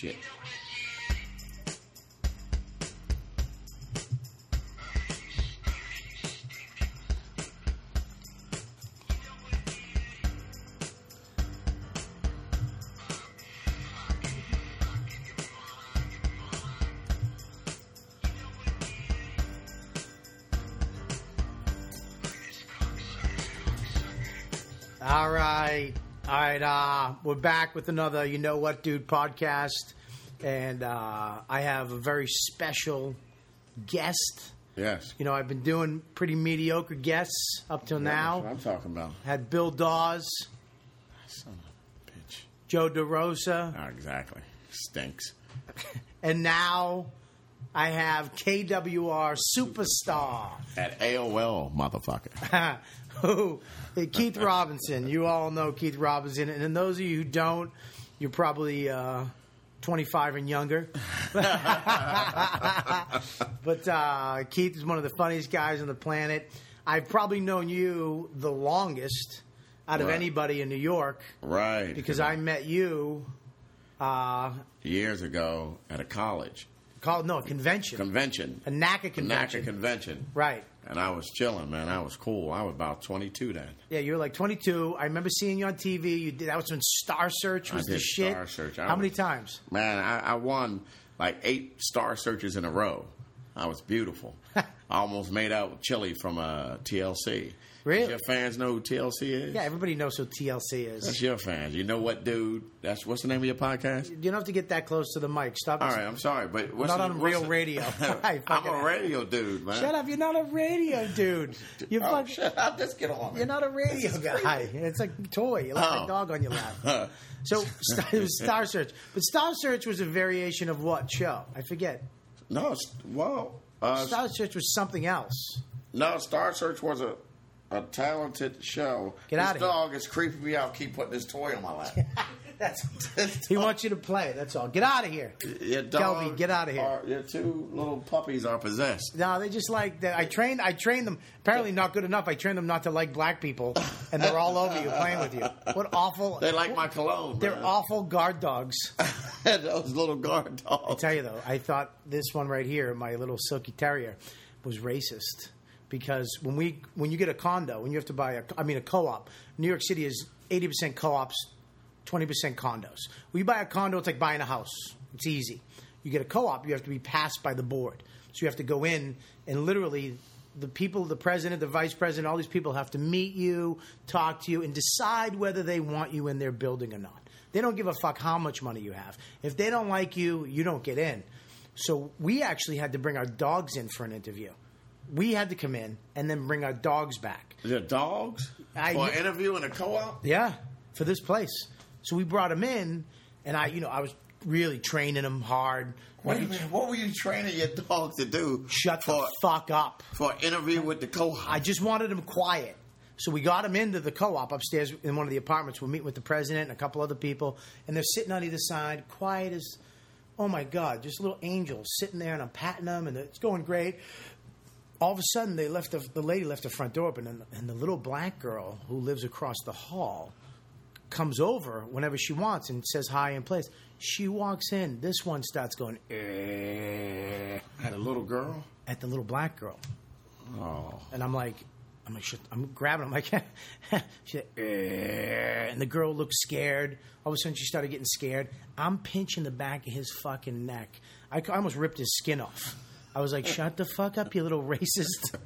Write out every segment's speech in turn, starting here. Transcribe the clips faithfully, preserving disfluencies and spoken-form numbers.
shit. All right. All right. Uh, we're back with another You Know What Dude podcast. And uh, I have a very special guest. Yes. You know, I've been doing pretty mediocre guests up till Yeah, now. That's what I'm talking about. Had Bill Dawes, Son of a bitch. Joe DeRosa, Oh, exactly. Stinks. and now I have K W R superstar. At A O L, motherfucker. Who, Keith Robinson. You all know Keith Robinson. And then those of you who don't, you're probably uh, twenty-five and younger. But uh, Keith is one of the funniest guys on the planet. I've probably known you the longest out of Right. anybody in New York. Right. Because I met you uh, years ago at a college. called, no, a convention. Convention. A NACA convention. NACA convention. Right. And I was chilling, man. I was cool. I was about twenty-two then. Yeah, you were like twenty-two. I remember seeing you on T V. You did that was when Star Search was I the did shit. Star Search. I How many was- times? Man, I, I won like eight Star Searches in a row. I was beautiful. I almost made out with Chili from uh, T L C. Really? Does your fans know who T L C is? Yeah, everybody knows who T L C is. That's your fans. You know what, dude? That's what's the name of your podcast? You don't have to get that close to the mic. Stop. All right, I'm sorry, but what's Not the, on what's real the- radio. Right, I'm fucking- a radio dude, man. Shut up! You're not a radio dude. You Oh, fucking. shut up. Just get on. You're not a radio guy. It's like a toy. You like Oh. a dog on your lap. So it was Star Search, but Star Search was a variation of what show? I forget. No, it's, well, uh, Star Search was something else. no, Star Search was a, a talented show. Get this outta here. dog is creeping me out. Keep putting this toy on my lap. That's. He wants you to play. That's all. Get out of here. Your dog Kelby, get outta here. Are, your two little puppies are possessed. No, they just like that. I trained. I trained them. Apparently, not good enough. I trained them not to like black people, and they're all over you playing with you. What awful! They like my cologne. They're man. awful guard dogs. Those little guard I dogs. tell you though, I thought this one right here, my little silky terrier, was racist because when we when you get a condo, when you have to buy a, I mean a co-op, New York City is eighty percent co-ops, twenty percent condos. When you buy a condo, it's like buying a house. It's easy. You get a co-op, you have to be passed by the board. So you have to go in and literally the people, the president, the vice president, all these people have to meet you, talk to you, and decide whether they want you in their building or not. They don't give a fuck how much money you have. If they don't like you, you don't get in. So we actually had to bring our dogs in for an interview. We had to come in and then bring our dogs back. The dogs I- for an interview in a co-op. Yeah, for this place. So we brought them in, and I, you know, I was really training them hard. Wait a minute, what were you training your dog to do? Shut for the fuck up. for an interview with the co-op? I just wanted them quiet. So we got them into the co-op upstairs in one of the apartments. We'll meet with the president and a couple other people, and they're sitting on either side, quiet as, oh my God, just little angels sitting there, and I'm patting them, and it's going great. All of a sudden, they left the, the lady left the front door open, and, and the little black girl who lives across the hall comes over whenever she wants and says hi and plays. She walks in. This one starts going eh, Had a little girl. at the little black girl. Oh, And I'm like, I'm like, shit, I'm grabbing. I'm like, she, "Eh," and the girl looked scared. All of a sudden, she started getting scared. I'm pinching the back of his fucking neck. I, I almost ripped his skin off. I was like, shut the fuck up, you little racist.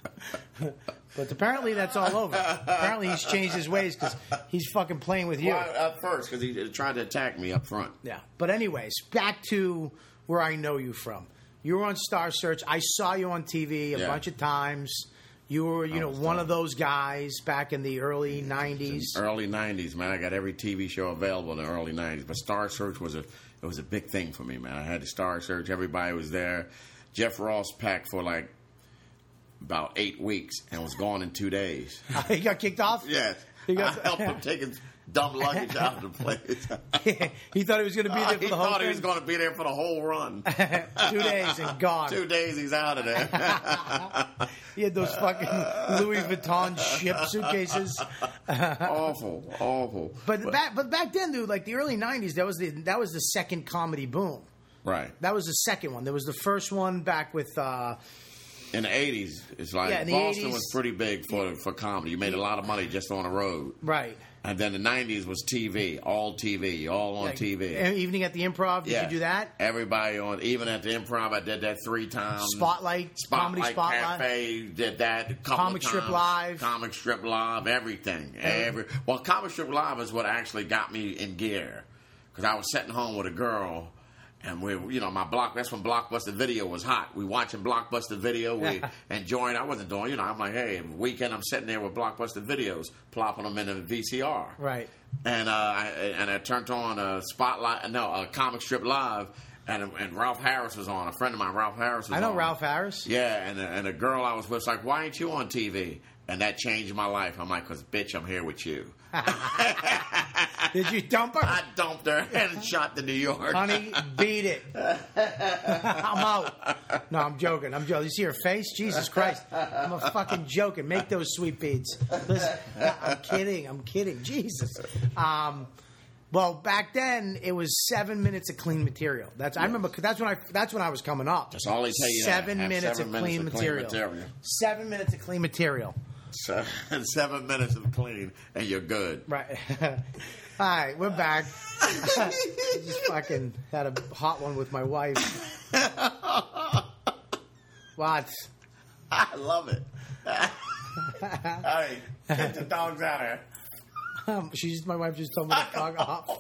But apparently, that's all over. Apparently, he's changed his ways because he's fucking playing with you. well, at first because he tried to attack me up front. Yeah. But anyways, back to where I know you from. You were on Star Search. I saw you on T V a Yeah. bunch of times. You were, you know, was one fun. of those guys back in the early nineties. Early nineties, man. I got every T V show available in the early nineties. But Star Search was a it was a big thing for me, man. I had the Star Search. Everybody was there. Jeff Ross packed for like about eight weeks and was gone in two days. He got kicked off? Yes. He got- I helped him take his dump luggage out of the place. He thought he was going to be there for he the whole thought thing. he was going to be there for the whole run. Two days and gone. Two days he's out of there. He had those fucking Louis Vuitton ship suitcases. Awful, awful. But back, but back then, dude, like the early nineties, that was the that was the second comedy boom. Right. That was the second one. There was the first one back with. Uh, In the eighties, it's like Yeah, in the Boston eighties. was pretty big for for comedy. You made a lot of money just on the road. right. And then the nineties was T V, all T V, all on Like, T V. Evening at the Improv. Did Yeah. you do that? Everybody on, even at the Improv, I did that three times. Spotlight, Comedy Spotlight. Cafe, did that a couple Comic of Strip times. Live. Comic Strip Live, everything. Every Well, Comic Strip Live is what actually got me in gear. Because I was sitting home with a girl, and we, you know, my block, that's when Blockbuster Video was hot. We watching Blockbuster Video, we enjoying, I wasn't doing, you know, I'm like, hey, weekend I'm sitting there with Blockbuster Videos, plopping them in a V C R. Right. And uh, I, and I turned on a Spotlight, no, a Comic Strip Live, and and Ralph Harris was on. A friend of mine, Ralph Harris, was I know on. Ralph Harris. Yeah, and and a girl I was with was like, "Why ain't you on T V?" And that changed my life. I'm like, "Cause bitch, I'm here with you." Did you dump her? I dumped her and shot to New York. Honey, beat it. I'm out. No, I'm joking. I'm joking. You see her face? Jesus Christ. I'm a fucking joking. Make those sweet beads. Listen, I'm kidding. I'm kidding. Jesus. Um, well, back then it was seven minutes of clean material. That's I remember. That's when I. That's when I was coming up. That's all they tell you. Seven Have minutes, seven of, minutes clean of material. clean material. Seven minutes of clean material. Seven, seven minutes of clean, and you're good. Right. All right, we're back. I just fucking had a hot one with my wife. What? I love it. All right, get the dogs out of here. Um, she's my wife just told me to fuck off.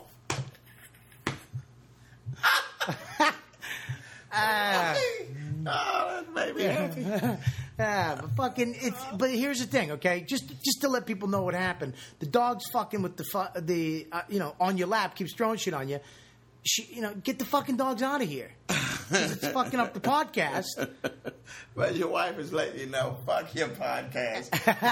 Ah. Oh, that made me happy. Yeah, but fucking it's. But here's the thing, okay? Just just to let people know what happened. The dog's fucking with the fu- the uh, you know on your lap, keeps throwing shit on you. She, you know, get the fucking dogs out of here. 'Cause it's fucking up the podcast. But your wife is letting you know, fuck your podcast.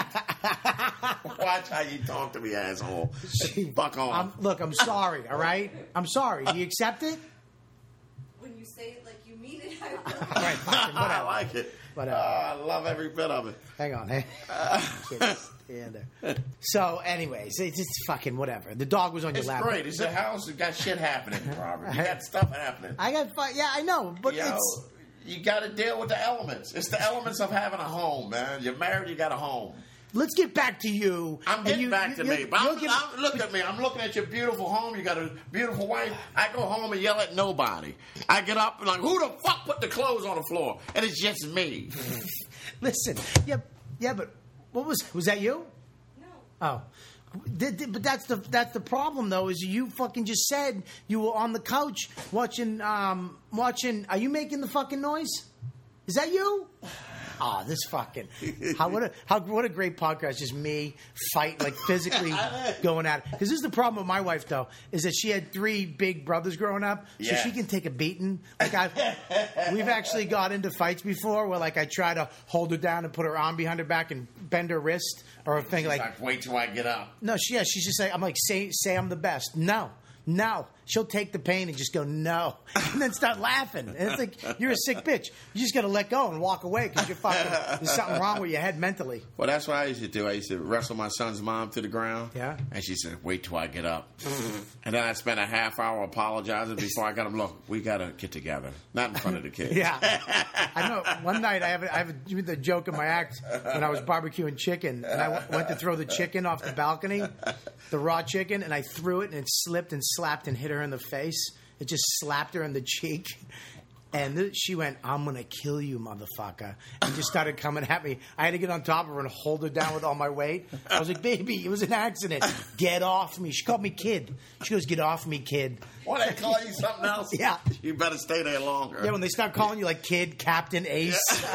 Watch how you talk to me, asshole. Fuck off. I'm, look, I'm sorry. All right, I'm sorry. Do you accept it? When you say it like you mean it, I will. All right, fucking I whatever. like it. Whatever. Uh, I love every bit of it. Hang on, hey. Can't stand her. So, anyways, it's just fucking whatever. The dog was on It's your lap. great. It's a house. It got shit happening, Robert. You got stuff happening. I got, fu- yeah, I know, but Yo, it's. you got to deal with the elements. It's the elements of having a home, man. You're married, you got a home. Let's get back to you. I'm And getting you- back you- to me. you'll- But you'll I'm, give- I'm, look at me. I'm looking at your beautiful home. You got a beautiful wife. I go home and yell at nobody. I get up and like, who the fuck put the clothes on the floor? And it's just me. Listen, yeah, yeah, but what was was that you? No. Oh, Did- did- but that's the that's the problem though. Is you fucking just said you were on the couch watching um watching. Are you making the fucking noise? Is that you? Oh, this fucking how what a how what a great podcast! Just me fight like physically going at it. Because this is the problem with my wife though, is that she had three big brothers growing up, so Yeah. she can take a beating. Like I, we've actually got into fights before where like I try to hold her down and put her arm behind her back and bend her wrist or a thing It's like. like, wait till I get up. No, she yeah, she's just like I'm like say say I'm the best. No. No. She'll take the pain and just go, no. And then start laughing. And it's like, you're a sick bitch. You just got to let go and walk away because you're fucking, there's something wrong with your head mentally. Well, that's what I used to do. I used to wrestle my son's mom to the ground. Yeah. And she said, wait till I get up. And then I spent a half hour apologizing before I got him. Look, we got to get together. Not in front of the kids. Yeah. I know. One night I have, a, I have a, the joke in my act when I was barbecuing chicken. And I w- went to throw the chicken off the balcony, the raw chicken, and I threw it and it slipped and slapped and hit her in the face. It just slapped her in the cheek. And th- she went, I'm going to kill you, motherfucker. And just started coming at me. I had to get on top of her and hold her down with all my weight. I was like, baby, it was an accident. Get off me. She called me kid. She goes, get off me, kid. What, they call you something else? Yeah. You better stay there longer. Yeah, when they start calling you like kid, Captain Ace.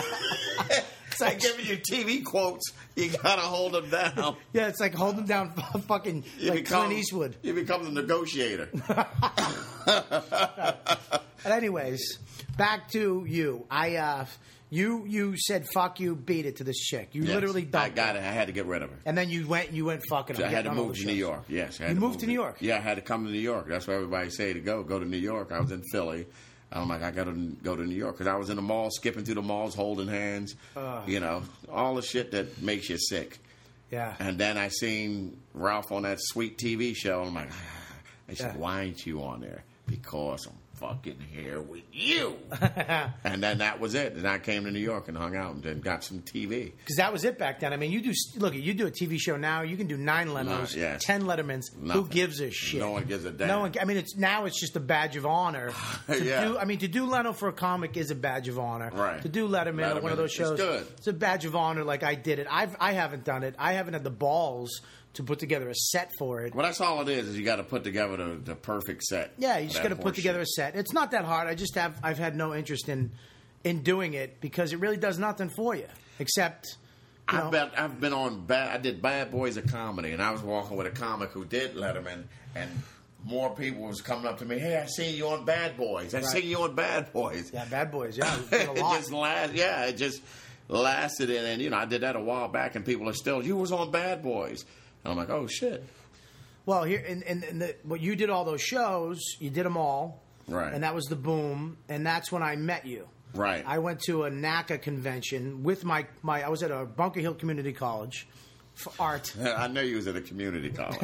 It's like giving you T V quotes. You got to hold them down. Yeah, it's like holding down fucking You like become, Clint Eastwood. You become the negotiator. But anyways, back to you. I, uh, You you said fuck you, beat it to this chick. You Yes. literally dumped I got her. it. I had to get rid of her. And then you went you went fucking. So her, I had getting to on all move the to New shows. York. Yes, I had You to moved move to New York? Yeah, I had to come to New York. That's where everybody say to go. Go to New York. I was in Philly. I'm like, I got to go to New York because I was in the mall, skipping through the malls, holding hands. Uh. You know, all the shit that makes you sick. Yeah. And then I seen Ralph on that sweet T V show. I'm like, ah. They said, Yeah. why ain't you on there? Because I'm fucking here with you. And then that was it. And I came to New York and hung out and then got some T V. Because that was it back then. I mean, you do look. You do a T V show now. You can do nine Lemos, No, yes. ten Lettermans. Who Nothing. gives a shit? No one gives a damn. No one. I mean, it's now it's just a badge of honor. To Yeah. do, I mean, to do Leno for a comic is a badge of honor. Right. To do Letterman, or one Letterman, of those it's shows, good. it's a badge of honor. Like I did it. I've I haven't done it. I haven't had the balls to put together a set for it. Well, that's all it is, is you got to put together the, the perfect set. Yeah, you just got to That put horseshit. together a set. It's not that hard. I just have I've had no interest in in doing it because it really does nothing for you except. You know, I've been, I've been on bad. I did Bad Boys of Comedy, and I was walking with a comic who did Letterman, and more people was coming up to me. Hey, I seen you on Bad Boys. I Right. seen you on Bad Boys. yeah, Bad Boys. Yeah, it's been a it lot. just last. Yeah, it just lasted, and, and you know I did that a while back, and people are still. You was on Bad Boys, and I'm like, oh shit. Well, here and and, and the, well, you did all those shows. You did them all, Right. And that was the boom. And that's when I met you. Right. I went to a NACA convention with my my. I was at a Bunker Hill Community College for art. I knew you was at a community college.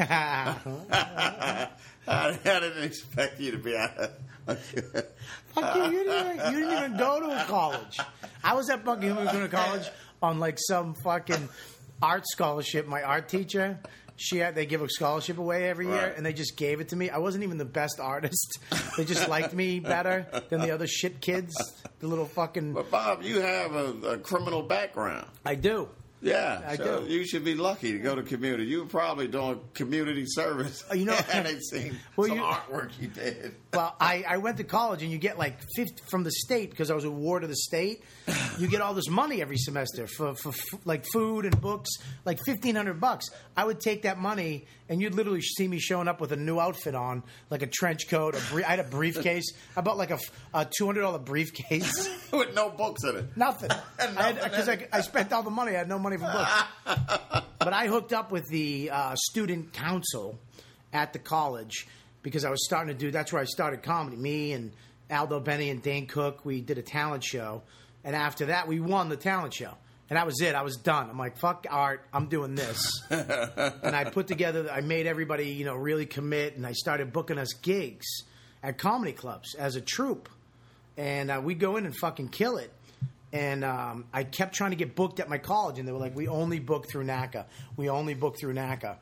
I, I didn't expect you to be at a Fuck you! You didn't, even, you didn't even go to a college. I was at Bunker Hill Community College on like some fucking art scholarship. My art teacher, she had, they give a scholarship away every year, Right. and they just gave it to me. I wasn't even the best artist. They just liked me better than the other shit kids. The little fucking. But Bob, you have a, a criminal background. I do. Yeah, I so do. you should be lucky to go to community. You were probably doing community service. Oh, you know- and they seen Well, some you- artwork you did. Well, I, I went to college, and you get like fifty from the state because I was a ward of the state. You get all this money every semester for, for, for like food and books, like fifteen hundred bucks. I would take that money, and you'd literally see me showing up with a new outfit on, like a trench coat. A brie- I had a briefcase. I bought like a, a two hundred dollar briefcase. With no books in it. Nothing. Nothing Because I, I, I spent all the money. I had no money for books. But I hooked up with the uh, student council at the college because I was starting to do. That's where I started comedy. Me and Aldo Benny and Dane Cook. We did a talent show, and after that, we won the talent show. And that was it. I was done. I'm like, fuck art. I'm doing this. And I put together. I made everybody, you know, really commit, and I started booking us gigs at comedy clubs as a troupe. And uh, we go in and fucking kill it. And um, I kept trying to get booked at my college, and they were like, we only book through NACA. We only book through NACA.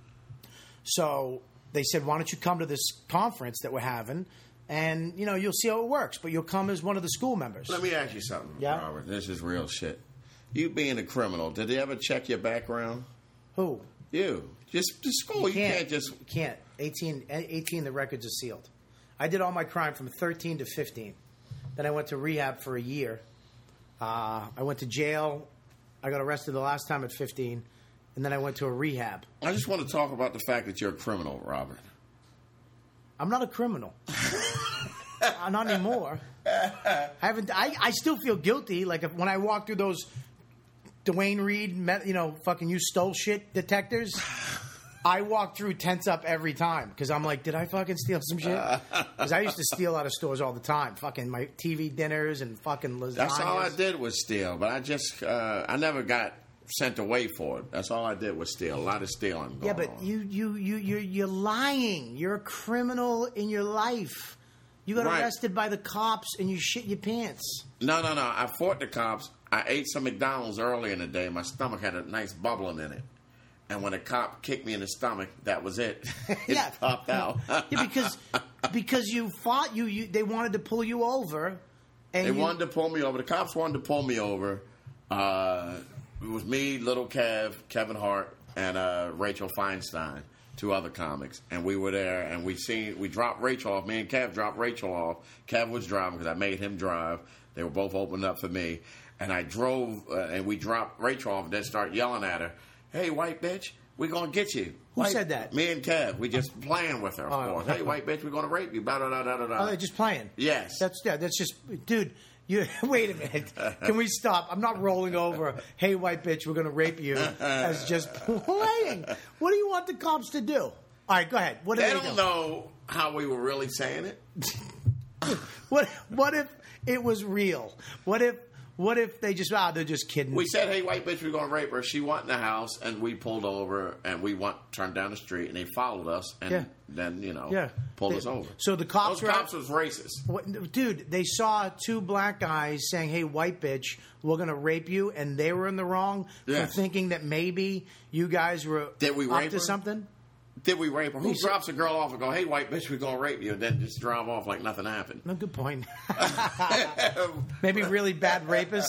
So they said, why don't you come to this conference that we're having, and, you know, you'll see how it works, but you'll come as one of the school members. Let me ask you something, Yeah? Robert. This is real shit. You being a criminal, did they ever check your background? Who? You. Just, just school. You can't, just... You can't. eighteen, eighteen, the records are sealed. I did all my crime from thirteen to fifteen. Then I went to rehab for a year. Uh, I went to jail. I got arrested the last time at fifteen. And then I went to a rehab. I just want to talk about the fact that you're a criminal, Robert. I'm not a criminal. uh, not anymore. I haven't. I, I still feel guilty. Like if, when I walk through those Dwayne Reed, met, you know, fucking you stole shit detectors. I walk through tense up every time because I'm like, did I fucking steal some shit? Because I used to steal out of stores all the time. Fucking my T V dinners and fucking lasagnas. That's all I did was steal, but I just, uh, I never got sent away for it. That's all I did was steal. A lot of stealing going Yeah, but on. you you you you you're lying. You're a criminal in your life. You got Right. arrested by the cops and you shit your pants. No, no, no. I fought the cops. I ate some McDonald's early in the day. My stomach had a nice bubbling in it. And when a cop kicked me in the stomach, that was it. It Yeah. popped out. Yeah, because because you fought you, you they wanted to pull you over, and They you, wanted to pull me over. The cops wanted to pull me over. Uh, it was me, Little Kev, Kevin Hart, and uh, Rachel Feinstein, two other comics, and we were there. And we seen we dropped Rachel off. Me and Kev dropped Rachel off. Kev was driving because I made him drive. They were both opening up for me, and I drove. Uh, and we dropped Rachel off, and then start yelling at her. Hey, white bitch, we're going to get you. Who White- said that? Me and Kev. We just playing with her, of Oh. course. Hey, white bitch, we're going to rape you. Blah, blah, blah, blah, blah. oh, they're just playing. Yes. That's yeah, that's just dude. You wait a minute. Can we stop? I'm not rolling over. Hey, white bitch, we're going to rape you. As just playing. What do you want the cops to do? All right, go ahead. What do They they, don't do? know how we were really saying it. What What if it was real? What if What if they just ah they're just kidding? We said, "Hey, white bitch, we're going to rape her." She went in the house, and we pulled over, and we went turned down the street, and they followed us, and Yeah. then you know, Yeah. pulled They- us over. so the cops Those were- cops was racist. What, dude, they saw two black guys saying, "Hey, white bitch, we're going to rape you," and they were in the wrong Yes. for thinking that maybe you guys were Did we up rape to her? something. Did we rape her? Who We said- drops a girl off and go, "Hey, white bitch, we're going to rape you," and then just drive off like nothing happened? No, good point. Maybe really bad rapists.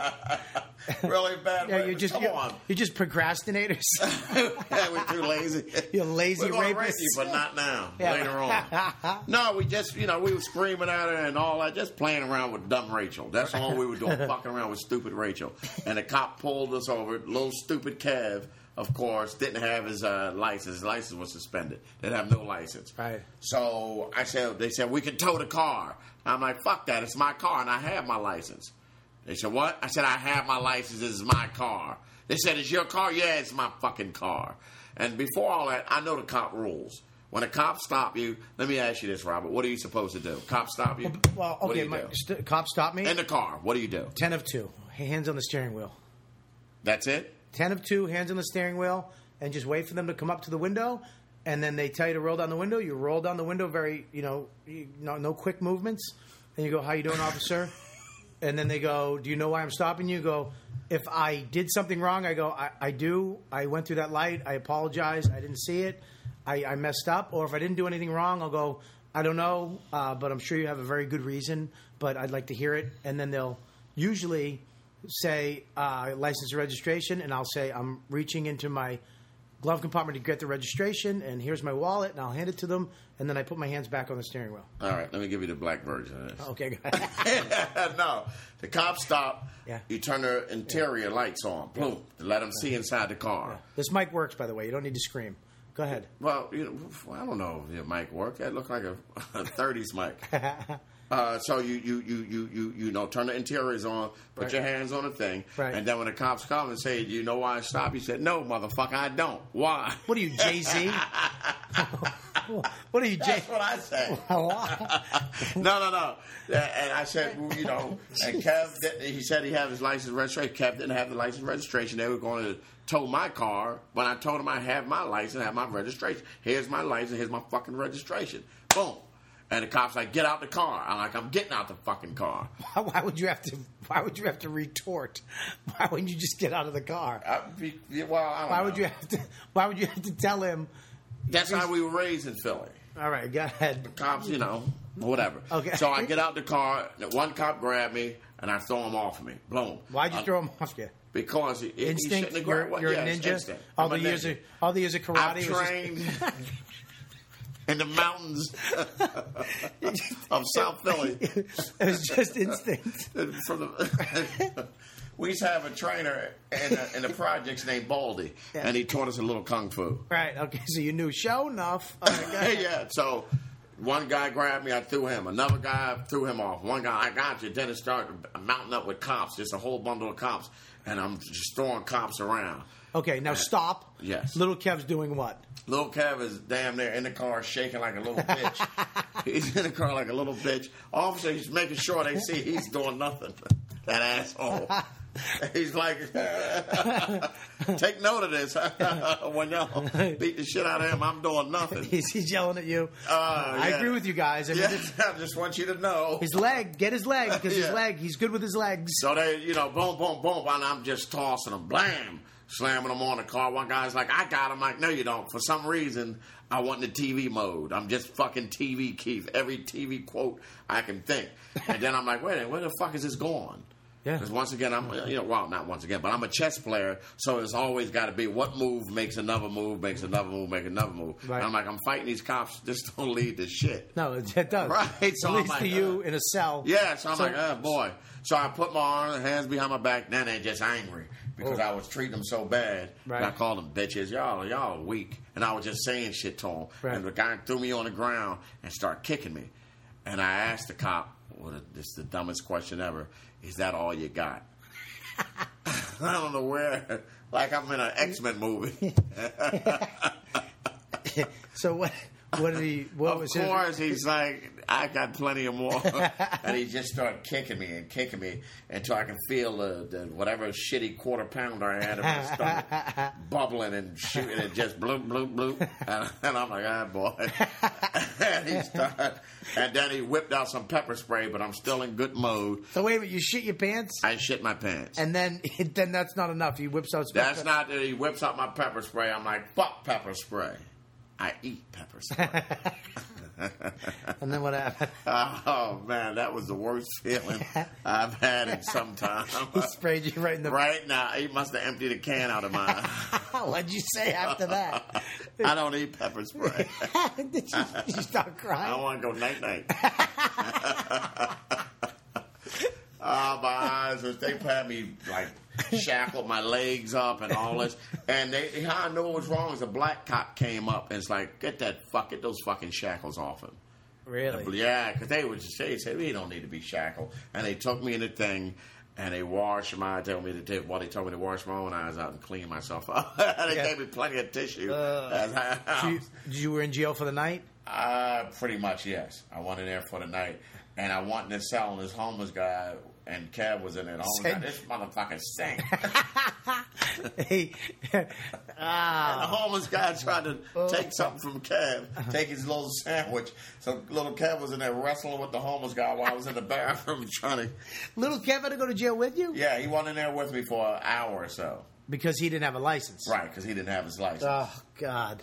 Really bad. Yeah, rapists. you're just Come you're, on. you're just procrastinators. Yeah, we're too lazy. You're lazy We're gonna rape rapists. you, but not now. Yeah. Later on. No, we just, you know, we were screaming at her and all that, just playing around with dumb Rachel. That's all we were doing, fucking around with stupid Rachel. And the cop pulled us over. Little stupid Kev, of course, didn't have his uh, license. His license was suspended. Didn't have no license. Right. So I said, they said, we can tow the car. I'm like, fuck that. It's my car, and I have my license. They said, what? I said, I have my license. This is my car. They said, it's your car? Yeah, it's my fucking car. And before all that, I know the cop rules. When a cop stop you, let me ask you this, Robert. What are you supposed to do? Cop stop you? Well, What do okay, you my, do? st- cop stopped me. In the car, what do you do? Ten of two, hands on the steering wheel. That's it? Ten of two, hands on the steering wheel, and just wait for them to come up to the window. And then they tell you to roll down the window. You roll down the window, very, you know, you, no, no quick movements. And you go, "How you doing, officer?" And then they go, "Do you know why I'm stopping you?" You go, "If I did something wrong," I go, I, I do. I went through that light. I apologize. I didn't see it. I, I messed up." Or if I didn't do anything wrong, I'll go, "I don't know, uh, but I'm sure you have a very good reason, but I'd like to hear it." And then they'll usually say uh, license and registration, and I'll say, "I'm reaching into my glove compartment to get the registration, and here's my wallet," and I'll hand it to them, and then I put my hands back on the steering wheel. All right, let me give you the black version of this. Okay, go ahead. No, the cops stop. Yeah. You turn the interior lights on. Boom. To let them see inside the car. This mic works, by the way. You don't need to scream. Go ahead. Well, you know, I don't know if your mic worked. That looked like a, a thirties mic. Uh, so you, you, you, you, you, you know, turn the interiors on, put Right. your hands on the thing, Right. and then when the cops come and say, "Do you know why I stopped?" You said, "No, motherfucker, I don't." Why? What are you, Jay-Z? What are you, Jay? That's what I said. no, no, no. And I said, well, you know, and Kev, didn't- he said he had his license and registration. Kev didn't have the license and registration. They were going to tow my car. When I told him I have my license, I have my registration. Here's my license. Here's my fucking registration. Boom. And the cop's like, "Get out the car." I'm like, "I'm getting out the fucking car." Why, why would you have to? Why would you have to retort? Why wouldn't you just get out of the car? I, be- well, I don't Why know. would you have to? Why would you have to tell him? That's how we were raised in Philly. All right, go ahead. Cops, you know, whatever. Okay. So I get out the car. One cop grabbed me, and I throw him off of me. Boom. Why'd you Uh, throw him off you? Because he, he Instinct. shouldn't have You're, grabbed. you're yeah, a it's ninja. instinct. All I'm the a years ninja. of all the years of karate. I've was just- trained in the mountains of South Philly. It was just instinct. From the, we used to have a trainer in the, in the projects named Baldy, Yeah. and he taught us a little kung fu. Right. Okay. So you knew. Show enough. All right, go ahead. Yeah, so one guy grabbed me, I threw him. Another guy threw him off. One guy, "I got you." Then it started mounting up with cops, just a whole bundle of cops, and I'm just throwing cops around. Okay. Now stop. Yes. Little Kev's doing what? Little Kev is damn near in the car shaking like a little bitch. He's in the car like a little bitch. Officer, he's making sure they see he's doing nothing. That asshole. He's like, take note of this. When y'all beat the shit out of him, I'm doing nothing. He's, he's yelling at you. Uh, I yeah. agree with you guys. I mean, Yeah, this- I just want you to know. his leg. Get his leg because his Yeah. leg. He's good with his legs. So they, you know, boom, boom, boom, and I'm just tossing them, blam, slamming them on the car. One guy's like, "I got him." Like, "No, you don't." For some reason, I want the T V mode. I'm just fucking T V Keith. Every T V quote I can think. And then I'm like, wait a minute, where the fuck is this going? Yeah. Because once again, I'm, you know, well, not once again, but I'm a chess player, so it's always got to be what move makes another move, makes another move, makes another move. Right. And I'm like, I'm fighting these cops. This don't lead to shit. No, it, it does. Right, so At I'm least like, to you uh, in a cell. Yeah, so I'm So- like, oh boy. So I put my arms, hands behind my back. Then they're just angry because Oh. I was treating them so bad. Right. And I called them bitches. Y'all, y'all are weak. And I was just saying shit to them. Right. And the guy threw me on the ground and started kicking me. And I asked the cop, well, this is the dumbest question ever, is that all you got? I don't know where, like I'm in an X-Men movie. So what? What did he? What of was course, his, he's like, I got plenty of more, and he just started kicking me and kicking me until I can feel the, the whatever shitty quarter pounder I had in my stomach bubbling and shooting and just bloop bloop bloop, and, and I'm like, ah, boy. And he started, and then he whipped out some pepper spray, but I'm still in good mode. So wait a minute, you shit your pants? I shit my pants, and then then that's not enough. He whips out. That's pepper. not. He whips out my pepper spray. I'm like, fuck pepper spray. I eat pepper spray. And then what happened? Oh, man, that was the worst feeling I've had in some time. He sprayed you right in the... Right now, he must have emptied a can out of my... What'd you say after that? I don't eat pepper spray. did, you, did you start crying? I want to go night-night. Oh, my eyes, they had me, like, shackled my legs up and all this. And they, how I knew it was wrong is a black cop came up and it's like, get that fuck, get those fucking shackles off him. Really? Yeah, because they would just say, they said, we don't need to be shackled. And they took me in the thing and they washed my, told me to take, well, they told me to wash my own eyes out and clean myself up. They Yeah. gave me plenty of tissue. Uh, so you, you were in jail for the night? Uh, pretty much, yes. I went in there for the night. And I went in this cell and this homeless guy, and Kev was in there. Oh, Same. this motherfucker stank. Hey, And the ah, homeless guy tried to take something from Kev, take his little sandwich. So little Kev was in there wrestling with the homeless guy while I was in the bathroom trying to... little Kev had to go to jail with you? Yeah, he went in there with me for an hour or so. Because he didn't have a license. Right, because he didn't have his license. Oh, God.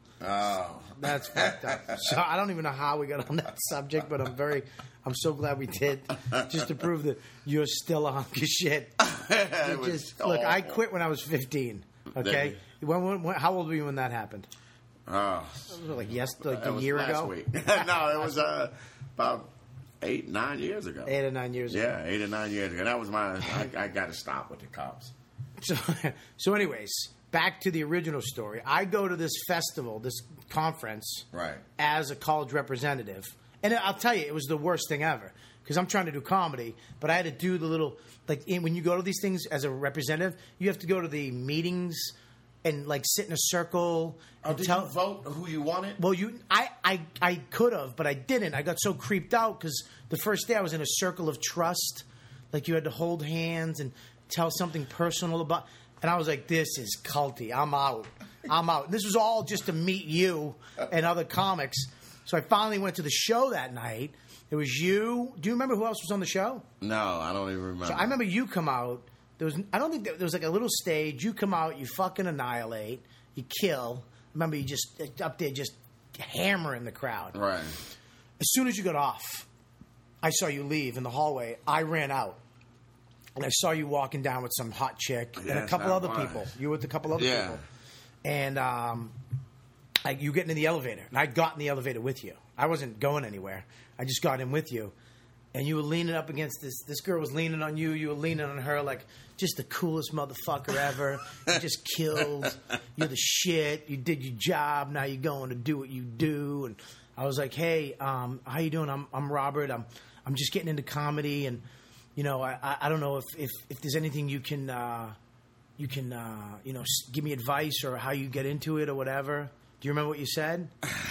Oh. That's fucked up. So I don't even know how we got on that subject, but I'm very, I'm so glad we did, just to prove that you're still a hunk of shit. It You was just, look, I awful. quit when I was fifteen. Okay, when, when, when, how old were you when that happened? Oh. Was it like yes, like That a was year last ago. week. No, it was uh, about eight, nine years ago. Eight or nine years ago. Yeah, eight or nine years ago. That was my. I, I got to stop with the cops. So, so, anyways, back to the original story. I go to this festival, this conference, Right. as a college representative, and I'll tell you, it was the worst thing ever because I'm trying to do comedy, but I had to do the little like in, when you go to these things as a representative, you have to go to the meetings and like sit in a circle. Oh, and did tell, you vote who you wanted? Well, you, I, I, I could have, but I didn't. I got so creeped out because the first day I was in a circle of trust, like you had to hold hands and tell something personal about. And I was like, this is culty. I'm out. I'm out. And this was all just to meet you and other comics. So I finally went to the show that night. It was you. Do you remember who else was on the show? No, I don't even remember. So I remember you come out. There was, I don't think there, there was like a little stage. You come out, you fucking annihilate, you kill. Remember, you just up there just hammering the crowd. Right. As soon as you got off, I saw you leave in the hallway. I ran out. And I saw you walking down with some hot chick and Yeah, a couple not other mine. people. You were with a couple other Yeah. people. And um, like you getting in the elevator. And I got in the elevator with you. I wasn't going anywhere. I just got in with you. And you were leaning up against this. This girl was leaning on you. You were leaning on her like just the coolest motherfucker ever. You just killed. You're the shit. You did your job. Now you're going to do what you do. And I was like, hey, um, how you doing? I'm I'm Robert. I'm I'm just getting into comedy. And, you know, I, I, I don't know if, if, if there's anything you can, uh, you can uh, you know, s- give me advice or how you get into it or whatever. Do you remember what you said?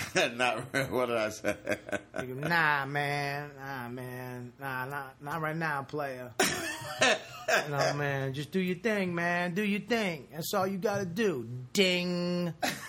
Not what did I say? You go, nah, man. Nah, man. Nah, not, not right now, player. No, man. Just do your thing, man. Do your thing. That's all you got to do. Ding.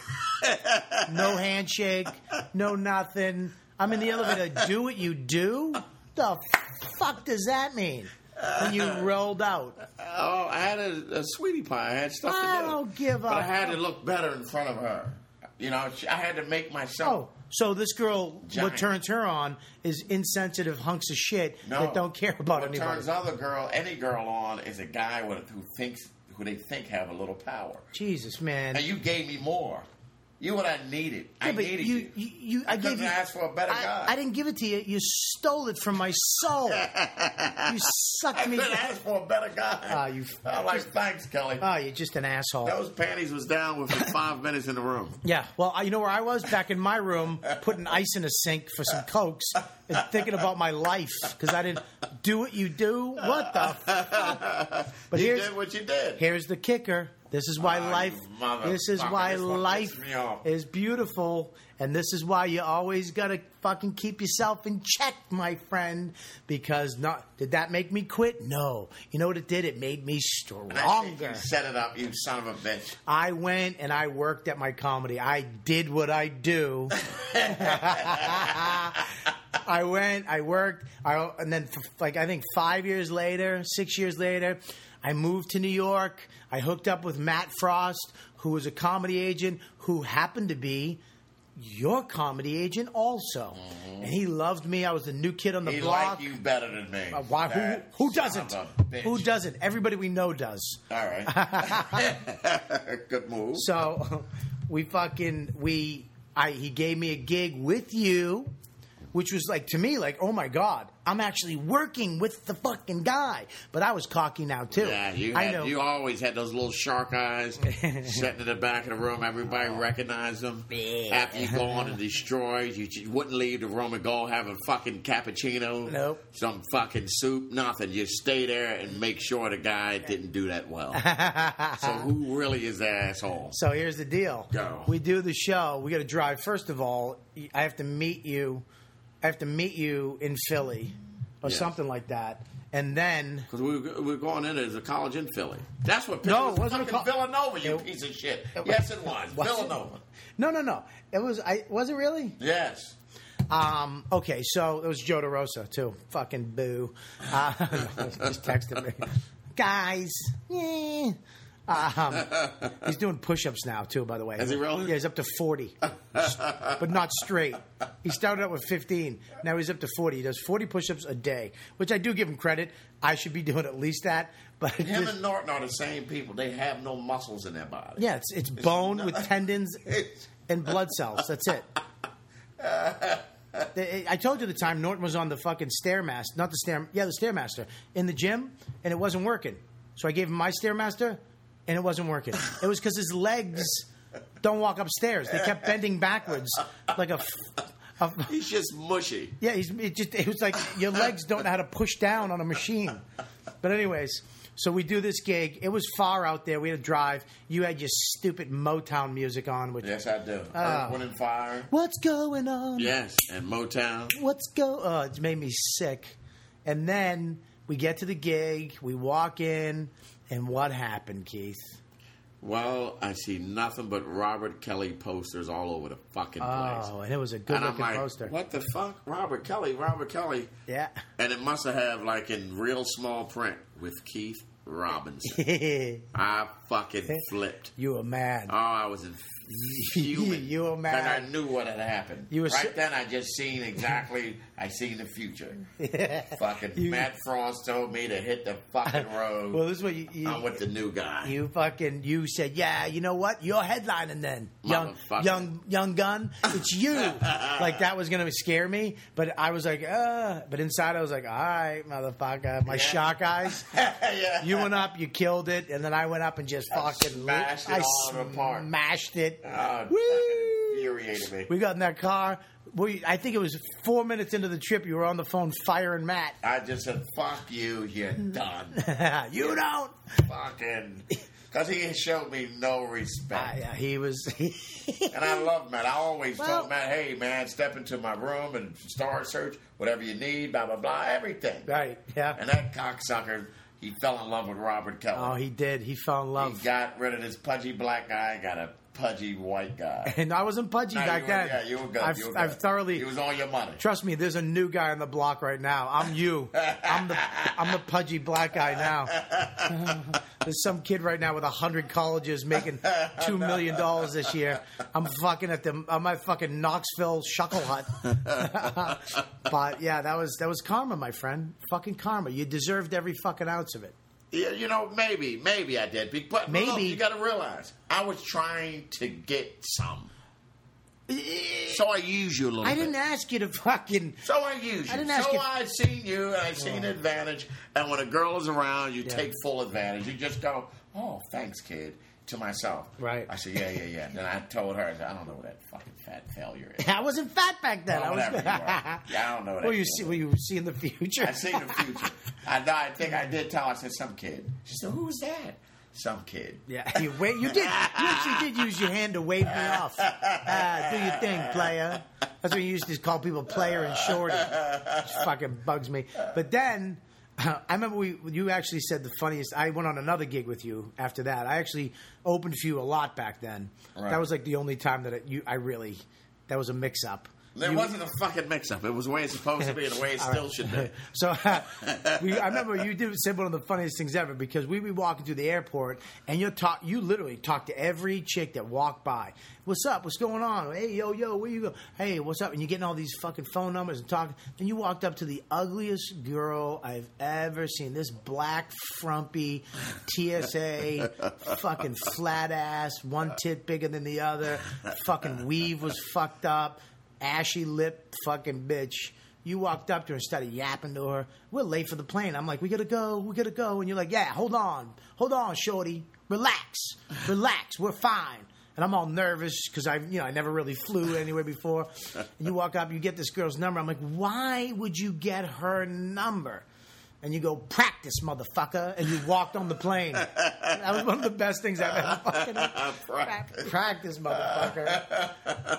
No handshake. No nothing. I'm in the elevator. Do what you do? The fuck does that mean? When you rolled out. Oh, I had a, a sweetie pie. I had stuff to do. I don't give But a I had to fuck. look better in front of her. You know, she- I had to make myself. Oh, so this girl, Giant. what turns her on is insensitive hunks of shit No. that don't care about what anybody. turns other girl, any girl on, is a guy with, who thinks, who they think have a little power. Jesus, man. And you gave me more. You what I needed. I Yeah, but needed you, you. you, you, I, I gave couldn't you. ask for a better I, guy. I didn't give it to you. You stole it from my soul. You sucked I me. couldn't ask for a better guy. Ah, you- I'm like, thanks, Kelly. Oh, you're just an asshole. Those panties was down within five minutes in the room. Yeah, well, I- you know where I was? Back in my room, putting ice in a sink for some Cokes and thinking about my life because I didn't do what you do. What the fuck? But You here's did what you did. here's the kicker. This is why Oh, you life. This is motherfucker. why This one life pissed me off. is beautiful, and this is why you always gotta fucking keep yourself in check, my friend. Because not did that make me quit? No. You know what it did? It made me And I think stronger. You set it up, you son of a bitch. I went and I worked at my comedy. I did what I do. I went, I worked, I, and then for, like I think five years later, six years later, I moved to New York. I hooked up with Matt Frost, who was a comedy agent who happened to be your comedy agent also. Mm-hmm. And he loved me. I was the new kid on the He block. liked you better than me. Uh, why, who, That who son doesn't? of a bitch. Who doesn't? Everybody we know does. All right. Good move. So we fucking we I he gave me a gig with you, which was like to me like, oh my god, I'm actually working with the fucking guy. But I was cocky now too. Yeah, you I had, know. you always had those little shark eyes sitting in the back of the room. Everybody recognized them. After you go on and destroy, you, you wouldn't leave the room and go have a fucking cappuccino, Nope. some fucking soup, nothing. You stay there and make sure the guy didn't do that well. So who really is the asshole? So here's the deal. Go. We do the show. We got to drive. First of all, I have to meet you. I have to meet you in Philly or Yes. something like that, and then Because we were, we were going in as a college in Philly. That's what. No, it it wasn't a fucking co- Villanova. You It- piece of shit. Yes, it was Was it? Villanova. No, no, no. It was. I was it really? Yes. Um, okay, so it was Joe DeRosa too. Fucking boo. Uh, just texted me, guys. Yeah. Um, he's doing push-ups now too. By the way, Is he really? Yeah, he's up to forty, but not straight. He started out with fifteen. Now he's up to forty. He does forty push-ups a day, which I do give him credit. I should be doing at least that. But it Him just- and Norton are the same people. They have no muscles in their body. yeah, it's it's bone with tendons and blood cells. That's it. They- I told you the time Norton was on the fucking Stairmaster, not the Stair, yeah, the Stairmaster in the gym, and it wasn't working. So I gave him my Stairmaster, and it wasn't working. It was because his legs don't walk upstairs; they kept bending backwards like a. a He's just mushy. yeah, he's it just it was like your legs don't know how to push down on a machine. But anyways, so we do this gig. It was far out there. We had to drive. You had your stupid Motown music on, which Yes, I do. Ah. Earth, Wind, and Fire. what's going on? Yes, and Motown. What's go? Oh, it's made me sick. And then we get to the gig. We walk in, and what happened, Keith? Well, I see nothing but Robert Kelly posters all over the fucking place. Oh, and it was a and I'm good-looking like, poster. what the fuck? Robert Kelly, Robert Kelly. Yeah. And it must have had, like, in real small print, with Keith Robinson. you I fucking flipped. were mad. Oh, I was fuming. You were mad. And I knew what had happened. You were right so- then, I just seen exactly, I seen the future. Fucking You- Matt Frost told me to hit the fucking road. Well, this is what you. you I'm with the new guy. You fucking you said, yeah, you know what? You're headlining then. Young Motherfucker. young young gun. It's you. Like that was gonna scare me. But I was like, uh but inside I was like, all right, motherfucker. My Yeah. shark eyes. Yeah. You went up, you killed it, and then I went up and just I fucking smashed it I all apart. smashed it. Oh, it Woo! fucking infuriated me. We got in that car. We, I think it was four minutes into the trip. You were on the phone firing Matt. I just said, fuck you, you're done. You don't. Fucking. Because he showed me no respect. Uh, he was. And I love Matt. I always Well- told Matt, hey, man, step into my room and start search, whatever you need, blah, blah, blah, everything. Right. Yeah. And that cocksucker, he fell in love with Robert Kelly. Oh, he did. He fell in he love. got rid of this pudgy black guy, got a pudgy white guy. And I wasn't pudgy No, back you were- then. Yeah, you were good. I've, you were good. I've thoroughly. He was on your money. Trust me, there's a new guy on the block right now. I'm you. I'm the I'm the pudgy black guy now. There's some kid right now with a hundred colleges making two million dollars this year. I'm fucking at the I'm at fucking Knoxville Shuckle Hut. But yeah, that was that was karma, my friend. Fucking karma. You deserved every fucking ounce of it. Yeah, you know, maybe, maybe I did. But Maybe. look, you got to realize, I was trying to get some. So I use you a little I bit. didn't ask you to fucking. So I use you. I didn't ask so you- I've seen you, and I've seen Oh. advantage. And when a girl is around, you Yeah. take full advantage. You just go, oh, thanks, kid, to myself. Right. I said, yeah, yeah, yeah. Then I told her, I, said, I don't know what that fucking fat failure is. I wasn't fat back then. Well, I was. whatever you are. Yeah, I don't know what Were that you is. see? Were you seeing the future? I see the future. I, know, I think I did tell her, I said, some kid. She said, who's that? Some kid. Yeah, you wait. You did. You actually did use your hand to wave me off. Ah, do your thing, player. That's what you used to call people, player and shorty. Which fucking bugs me. But then, uh, I remember we. You actually said the funniest. I went on another gig with you after that. I actually opened for you a lot back then. Right. That was like the only time that it, you. I really. That was a mix-up. There You- wasn't a fucking mix-up. It was the way it's supposed to be and the way it All still right. should be. So uh, we, I remember you did said one of the funniest things ever because we'd be walking through the airport and you talk, you literally talk to every chick that walked by. What's up? What's going on? Hey, yo, yo, where you go? Hey, what's up? And you're getting all these fucking phone numbers and talking. Then you walked up to the ugliest girl I've ever seen. This black, frumpy, T S A, fucking flat ass, one tit bigger than the other. Fucking weave was fucked up. Ashy lip fucking bitch. You walked up to her and started yapping to her. We're late for the plane. I'm like, we gotta go, we gotta go. And you're like, yeah, hold on. Hold on, shorty. Relax. Relax. We're fine. And I'm all nervous because I, you know, I never really flew anywhere before. And you walk up, you get this girl's number. I'm like, why would you get her number? And you go, practice, motherfucker. And you walked on the plane. That was one of the best things I've ever fucking Practice. Practice, motherfucker.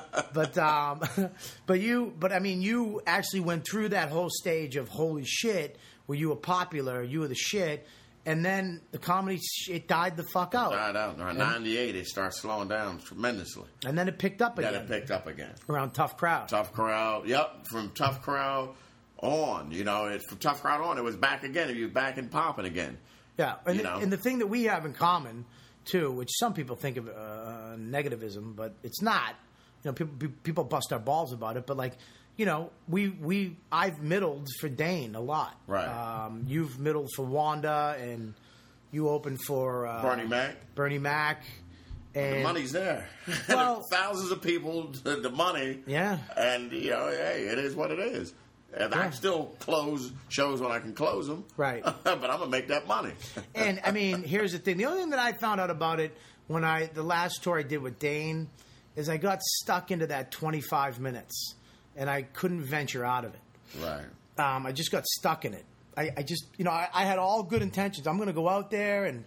But um, but you, but I mean, you actually went through that whole stage of holy shit, where you were popular, you were the shit, and then the comedy shit died the fuck out. Died out. Around ninety-eight, it started slowing down tremendously. And then it picked up Then again it picked up again. around Tough Crowd. Tough Crowd. Yep, from Tough Crowd on. You know, it, from Tough Crowd on, it was back again. It was back and popping again. Yeah, and, You the, know. and the thing that we have in common too, which some people think of uh, negativism, but it's not. You know, people people bust our balls about it, but like, you know, we we I've middled for Dane a lot. Right. Um, you've middled for Wanda, and you opened for uh, Bernie Mac. Bernie Mac. And The money's there. Well- Thousands of people, the, the money. Yeah. And, you know, hey, it is what it is. And I Yeah. can still close shows when I can close them. Right. but I'm going to make that money. And I mean, here's the thing. The only thing that I found out about it when I the last tour I did with Dane is I got stuck into that twenty-five minutes, and I couldn't venture out of it. Right. Um, I just got stuck in it. I, I just, you know, I, I had all good intentions. I'm going to go out there, and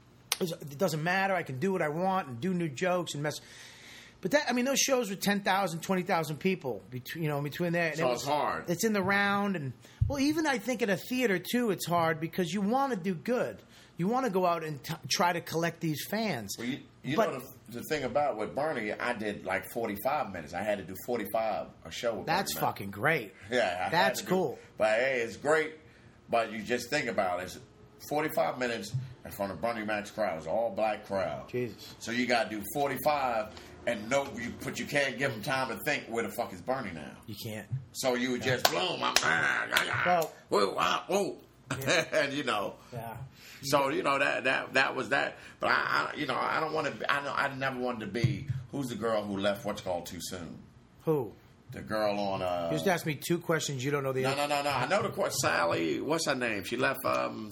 it doesn't matter. I can do what I want and do new jokes and mess. But that, I mean, those shows were ten thousand, twenty thousand people, between, you know, between there. And So it it's was- hard. It's in the round, and well, even I think at a theater too, it's hard because you want to do good. You want to go out and t- try to collect these fans. Well, you, you But- know the, the thing about with Bernie, I did like forty-five minutes. I had to do forty-five a show with That's Bernie Mac. fucking great. Yeah, I had That's to do- cool. But hey, it's great. But you just think about it. It's forty-five minutes in front of Bernie Mac's crowd. It's all black crowd. Jesus. So you got to do forty-five, and no, you, but you can't give them time to think where the fuck is Bernie now. You can't. So you would just boom, I'm Well- whoa, ah, whoa, and you know. Yeah. So you know that that that was that. But I, I you know, I don't want to. I know I never wanted to be. Who's the girl who left what's called too soon? Who? The girl on. Uh, You just asked me two questions you don't know the no, answer. no, no, no. I know the course. Sally. What's her name? She left. Um,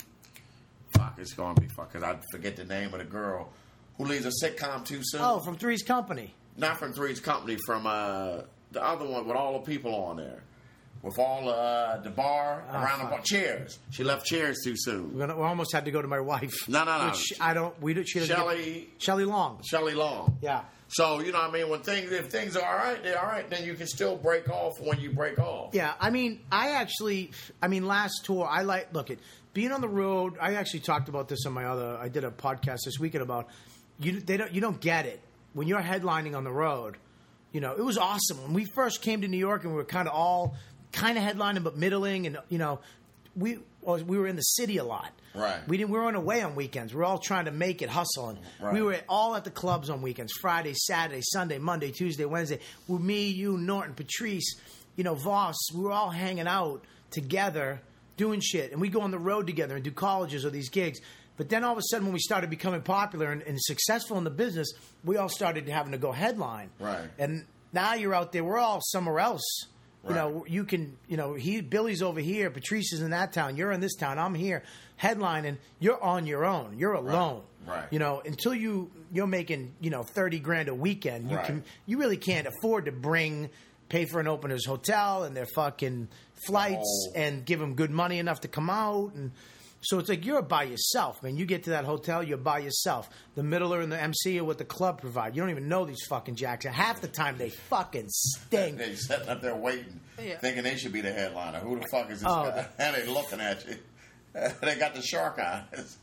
fuck, it's gonna be fuck. Cause I forget the name of the girl who leaves a sitcom too soon. Oh, from Three's Company. Not from Three's Company. From uh, the other one with all the people on there. With all uh, the bar Oh, around the fuck. bar, Cheers. She left Cheers too soon. We're gonna, we almost had to go to my wife. No, no, no. Which I don't. We do. She doesn't Shelley- Get, Shelley Long. Shelley Long. Yeah. So you know what I mean. When things, if things are all right, they're all right. Then you can still break off when you break off. Yeah, I mean, I actually, I mean, last tour, I like, look, it being on the road. I actually talked about this on my other. I did a podcast this weekend about you. They don't, you don't get it when you're headlining on the road. You know, it was awesome when we first came to New York and we were kind of all kind of headlining, but middling, and you know, we we were in the city a lot. Right. We didn't. We weren't away on weekends. We were all trying to make it, hustling. Right. We were all at the clubs on weekends: Friday, Saturday, Sunday, Monday, Tuesday, Wednesday. With me, you, Norton, Patrice, you know, Voss. We were all hanging out together, doing shit, and we go on the road together and do colleges or these gigs. But then all of a sudden, when we started becoming popular and, and successful in the business, we all started having to go headline. Right. And now you're out there. We're all somewhere else. You Right. know, you can, you know, he Billy's over here, Patrice is in that town, you're in this town, I'm here, headlining, you're on your own, you're alone. Right. You know, until you you're making, you know, thirty grand a weekend, you Right. can you really can't afford to bring pay for an opener's hotel and their fucking flights Oh. and give them good money enough to come out. And so it's like you're by yourself, man. You get to that hotel, you're by yourself. The middler and the M C are what the club provide. You don't even know these fucking jacks. And half the time they fucking stink. They sitting up there waiting, Yeah. thinking they should be the headliner. Who the fuck is this Oh, guy? And they looking at you. They got the shark eyes.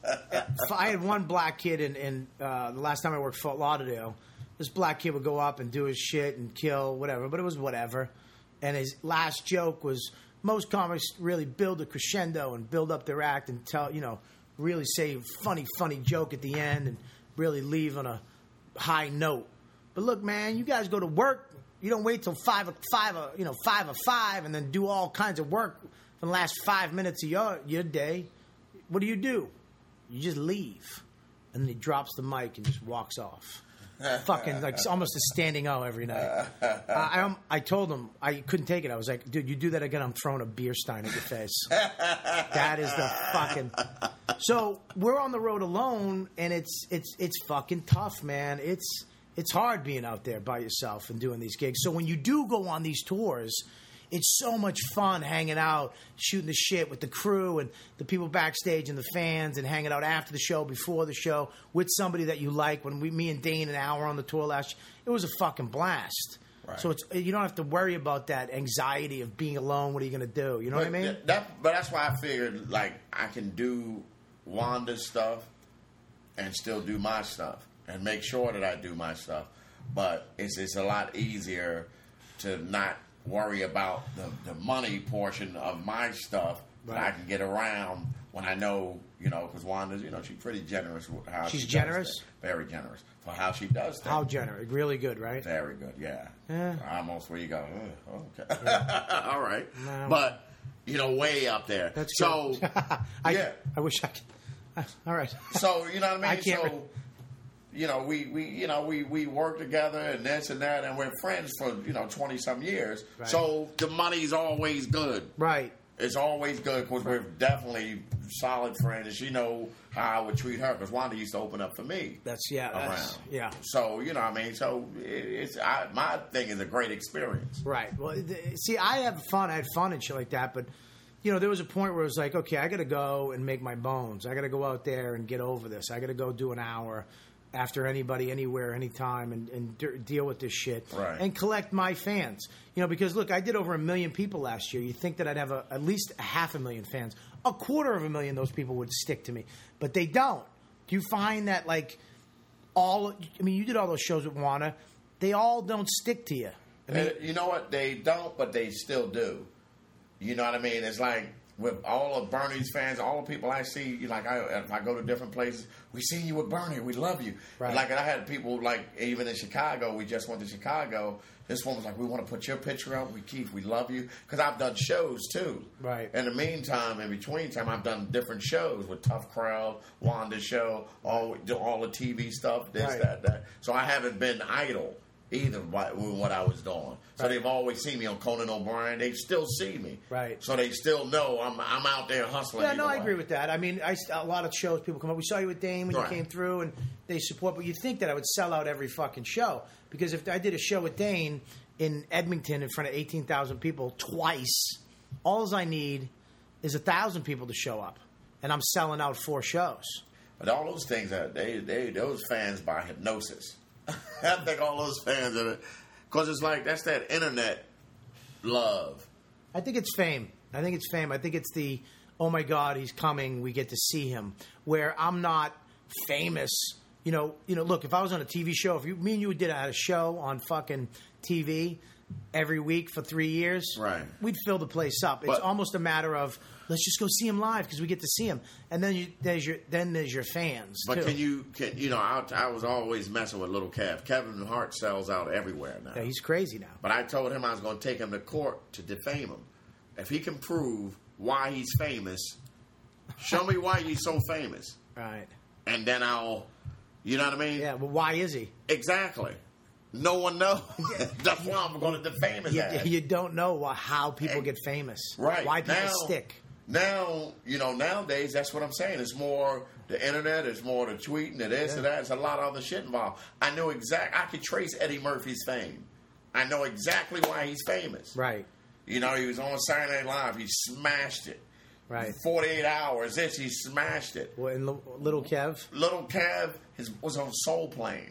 I had one black kid in, in uh, the last time I worked Fort Lauderdale. This black kid would go up and do his shit and kill, whatever, but it was whatever. And his last joke was, most comics really build a crescendo and build up their act and tell, you know, really say a funny, funny joke at the end and really leave on a high note. But look, man, you guys go to work. You don't wait till five, five, you know, five of five, and then do all kinds of work for the last five minutes of your your day. What do you do? You just leave, and then he drops the mic and just walks off. Fucking like almost a standing O every night. I, I I told him I couldn't take it. I was like, dude, you do that again, I'm throwing a beer stein at your face. That is the fucking. So we're on the road alone, and it's it's it's fucking tough, man. It's it's hard being out there by yourself and doing these gigs. So when you do go on these tours, it's so much fun hanging out, shooting the shit with the crew and the people backstage and the fans, and hanging out after the show, before the show, with somebody that you like. When we, me and Dane and Al were on the tour last year, it was a fucking blast. Right. So it's you don't have to worry about that anxiety of being alone. What are you going to do? You know what I But mean? That, but that's why I figured like I can do Wanda's stuff and still do my stuff and make sure that I do my stuff. But it's it's a lot easier to not worry about the, the money portion of my stuff that I Right. can get around when I know, you know, because Wanda's, you know, she's pretty generous with how She's she does generous? things. Very generous for how she does things. How generous? Really good, right? Very good, yeah. Yeah. Almost where you go, "Ugh, okay. All right. No. But, you know, way up there. That's so, good. I, yeah. I wish I could. uh, All right. So, you know what I mean? I can't so, re- you know, we, we you know, we, we work together and this and that, and we're friends for, you know, twenty-some years. Right. So the money's always good. Right. It's always good because we're definitely solid friends. She know how I would treat her because Wanda used to open up for me. That's yeah. That's, Around. yeah. So, you know what I mean? So it, it's I, my thing is a great experience. Right. Well, th- see, I have fun. I had fun and shit like that, but you know, there was a point where it was like, okay, I got to go and make my bones. I got to go out there and get over this. I got to go do an hour after anybody, anywhere, anytime, and, and de- deal with this shit Right. and collect my fans. You know, because look, I did over a million people last year. You think that I'd have a, at least a half a million fans? A quarter of a million, those people would stick to me, but they don't. Do you find that like all? I mean, you did all those shows with Wanda. They all don't stick to you. I mean, Uh, you know what? They don't, but they still do. You know what I mean? It's like with all of Bernie's fans, all the people I see, you know, like I, if I go to different places, we seen you with Bernie, we love you. Right. Like I had people like even in Chicago, we just went to Chicago. This one was like, we want to put your picture up. We Keith, we love you because I've done shows too. Right. In the meantime, in between time, I've done different shows with Tough Crowd, Wanda Show, all do all the T V stuff, this, Right. that, that. So I haven't been idle either by with what I was doing. So Right. they've always seen me on Conan O'Brien. They still see me. Right. So they still know I'm I'm out there hustling. Yeah, no, either I way. agree with that. I mean, I, a lot of shows, people come up. We saw you with Dane when Right. you came through, and they support. But you think that I would sell out every fucking show because if I did a show with Dane in Edmonton in front of eighteen thousand people twice, all I need is a thousand people to show up, and I'm selling out four shows. But all those things are they they those fans by hypnosis. I think all those fans are because it's like that's that internet love. I think it's fame. I think it's fame. I think it's the, oh my God, he's coming. We get to see him. Where I'm not famous. You know, you know. Look, if I was on a T V show, if you, me and you did a show on fucking T V every week for three years, Right. we'd fill the place up. It's But- almost a matter of let's just go see him live because we get to see him, and then you, there's your then there's your fans. But too. can you can you know I, I was always messing with Little Kev. Kevin Hart sells out everywhere now. Yeah, he's crazy now. But I told him I was going to take him to court to defame him. If he can prove why he's famous, show me why he's so famous, Right. and then I'll, you know what I mean? Yeah. Well, why is he? Exactly. No one knows. That's why I'm going to defame his You, ass. you don't know how people get famous. Right. Why people now, stick. Now, you know, nowadays, that's what I'm saying. It's more the internet, it's more the tweeting, the this Yeah. and that. There's a lot of other shit involved. I know exact. I could trace Eddie Murphy's fame. I know exactly why he's famous. Right. You know, he was on Saturday Night Live. He smashed it. Right. forty-eight hours, this, he smashed it. Well, and L- Little Kev. Little Kev his, was on Soul Plane.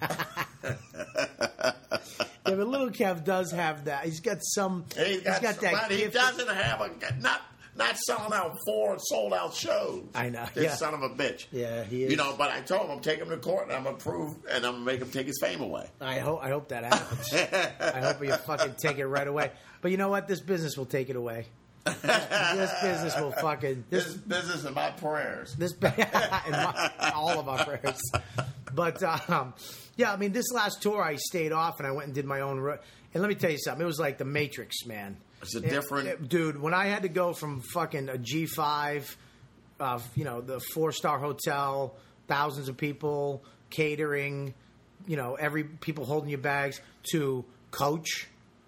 Yeah, but Little Kev does have that. He's got some. He's got, he's got that. but he gift. doesn't have a not not selling out four sold out shows. I know, This yeah. son of a bitch. Yeah, he is. You know, but I told him I'm taking him to court and I'm gonna prove and I'm gonna make him take his fame away. I hope. I hope that happens. I hope you fucking take it right away. But you know what? This business will take it away. This business will fucking. This This business and my prayers. this and my, all of our prayers. But um, yeah, I mean, this last tour I stayed off and I went and did my own. Ro- and let me tell you something. It was like the Matrix, man. It's a It- different. it- dude. When I had to go from fucking a G five, uh, you know, the four star hotel, thousands of people, catering, you know, every people holding your bags, to Coach.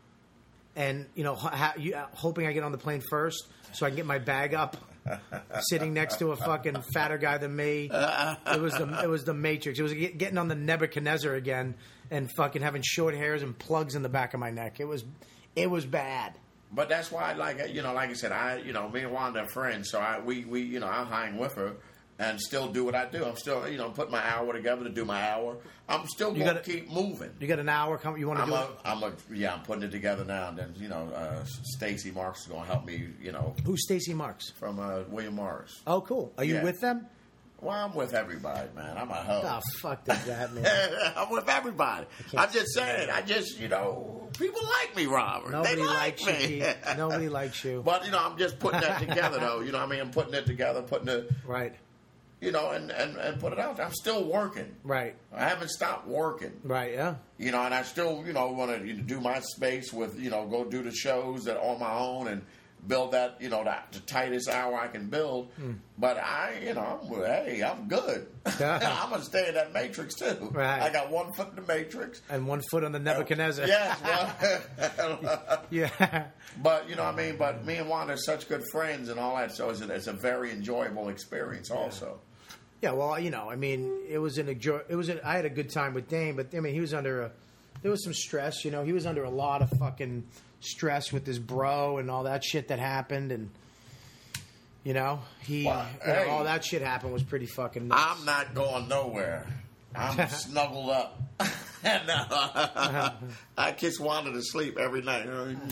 And, you know, ha- you, uh, hoping I get on the plane first so I can get my bag up, sitting next to a fucking fatter guy than me. It was the it was the Matrix. It was get- getting on the Nebuchadnezzar again and fucking having short hairs and plugs in the back of my neck. It was it was bad. But that's why, like you know, like I said, I you know, me and Wanda are friends, so I we we you know I hang with her and still do what I do. I'm still you know put my hour together to do my hour. I'm still You going to gotta- keep moving. You got an hour coming? You want to I'm do a, it? I'm a, yeah, I'm putting it together now. And then, you know, uh, Stacy Marks is going to help me, you know, Who's Stacey Marks? from uh, William Morris. Oh, cool. Are you Yeah. with them? Well, I'm with everybody, man. I'm a hoe. Oh, fuck does that, man. I'm with everybody. I'm just saying. I just, you know, people like me, Robert. Nobody they like likes me. you, Keith. Nobody likes you. But, you know, I'm just putting that together, though. You know what I mean? I'm putting it together, putting it, Right, you know, and, and, and put it out there. I'm still working. right, I haven't stopped working. right, yeah. You know, and I still, you know, want to do my space with, you know, go do the shows that on my own and build that, you know, that the tightest hour I can build. Mm. But I, you know, I'm, hey, I'm good. I'm gonna stay in that matrix too. Right. I got one foot in the matrix. And one foot on the Nebuchadnezzar. Yes. Well, Yeah. but you know what I mean. But me and Wanda are such good friends and all that, so it's a, it's a very enjoyable experience. Also, Yeah, well, you know, I mean, it was an enjoy. It was. An, I had a good time with Dane, but I mean, he was under a. There was some stress, you know. He was under a lot of fucking stress with his bro and all that shit that happened, and you know, he Well, you know, hey. all that shit happened was pretty fucking nuts. I'm not going nowhere. I'm snuggled up. and, uh, I kiss Wanda to sleep every night.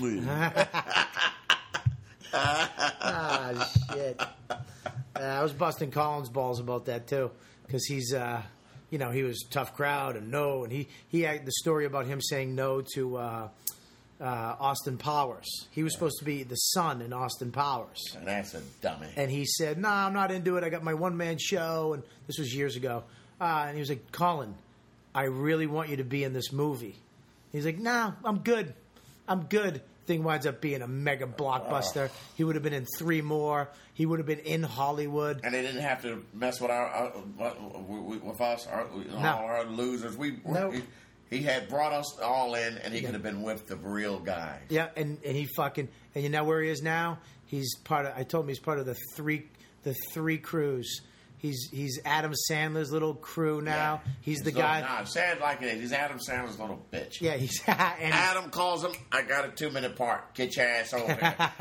ah, shit. Uh, I was busting Collins balls about that too, because he's, uh, you know, he was a tough crowd and no, and he he had the story about him saying no to uh, uh, Austin Powers. He was supposed to be the son in Austin Powers, And that's a dummy. and he said, "No, nah, I'm not into it. I got my one man show," and this was years ago. Uh, and he was like, "Colin, I really want you to be in this movie." He's like, "Nah, I'm good. I'm good." Thing winds up being a mega blockbuster. He would have been in three more. He would have been in Hollywood. And they didn't have to mess with our, our with with us, our, all No. our losers. We, No. he, he had brought us all in, and he could have been with the real guy. Yeah, and, and he fucking and you know where he is now? He's part of. I told him he's part of the three the three crews. He's he's Adam Sandler's little crew now. Yeah. He's the little- guy. Nah, say it like it is. He's Adam Sandler's little bitch. Yeah, he's and Adam calls him. I got a two minute part. Get your ass over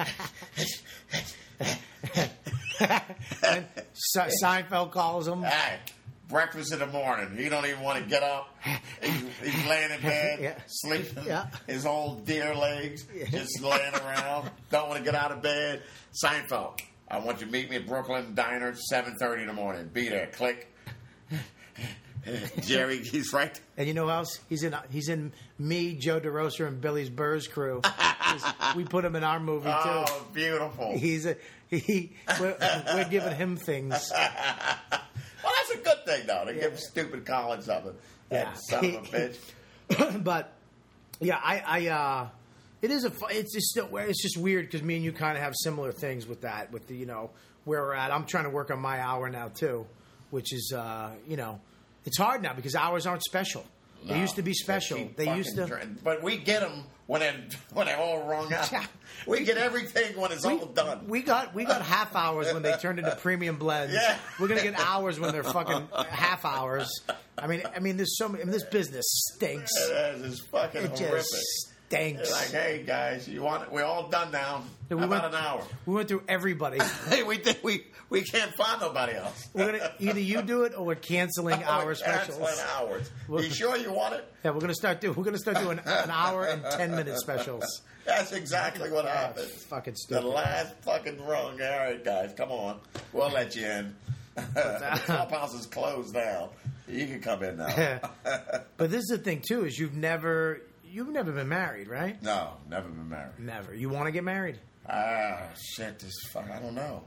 here. and Se- Seinfeld calls him. Hey, breakfast in the morning. He don't even want to get up. He's, he's laying in bed, Yeah. sleeping. Yeah. His old deer legs just laying around. Don't want to get out of bed. Seinfeld. I want you to meet me at Brooklyn Diner, seven thirty in the morning. Be there. Click. Jerry, he's right. And you know who else? He's in. He's in me, Joe DeRosa, and Billy's Burrs crew. 'Cause we put him in our movie too. Oh, beautiful. He's a he. We're, we're giving him things. Well, that's a good thing, though. To give stupid Colin something. Yeah. That son of a bitch. But yeah, I, I uh, it is a. fu- It's just still. It's just weird because me and you kind of have similar things with that. With the you know where we're at. I'm trying to work on my hour now too, which is uh, you know, it's hard now because hours aren't special. They used to be special. keep They used fucking to- drink- But we get them when they're, when they're all wrung out. We get everything when it's all done. We got we got half hours when they turned into premium blends. Yeah. We're gonna get hours when they're fucking half hours. I mean, I mean, there's so many. I mean, this business stinks. It is. It's fucking It horrific. just stinks. It's like, hey guys, you want it? We're all done now. We How went- about an hour? We went through everybody. Hey, we think we we can't find nobody else. We're gonna either you do it or we're canceling our We're specials. canceling hours. We're- You sure you want it? Yeah, we're gonna start do. We're gonna start doing an hour and ten minute specials. That's exactly what happened. Fucking The stupid. last fucking rung. All right, guys, come on. We'll let you in. The clubhouse is closed down. You can come in now. But this is the thing too: is you've never you've never been married, right? No, never been married. Never. You want to get married? Ah, shit. This fuck. I don't know.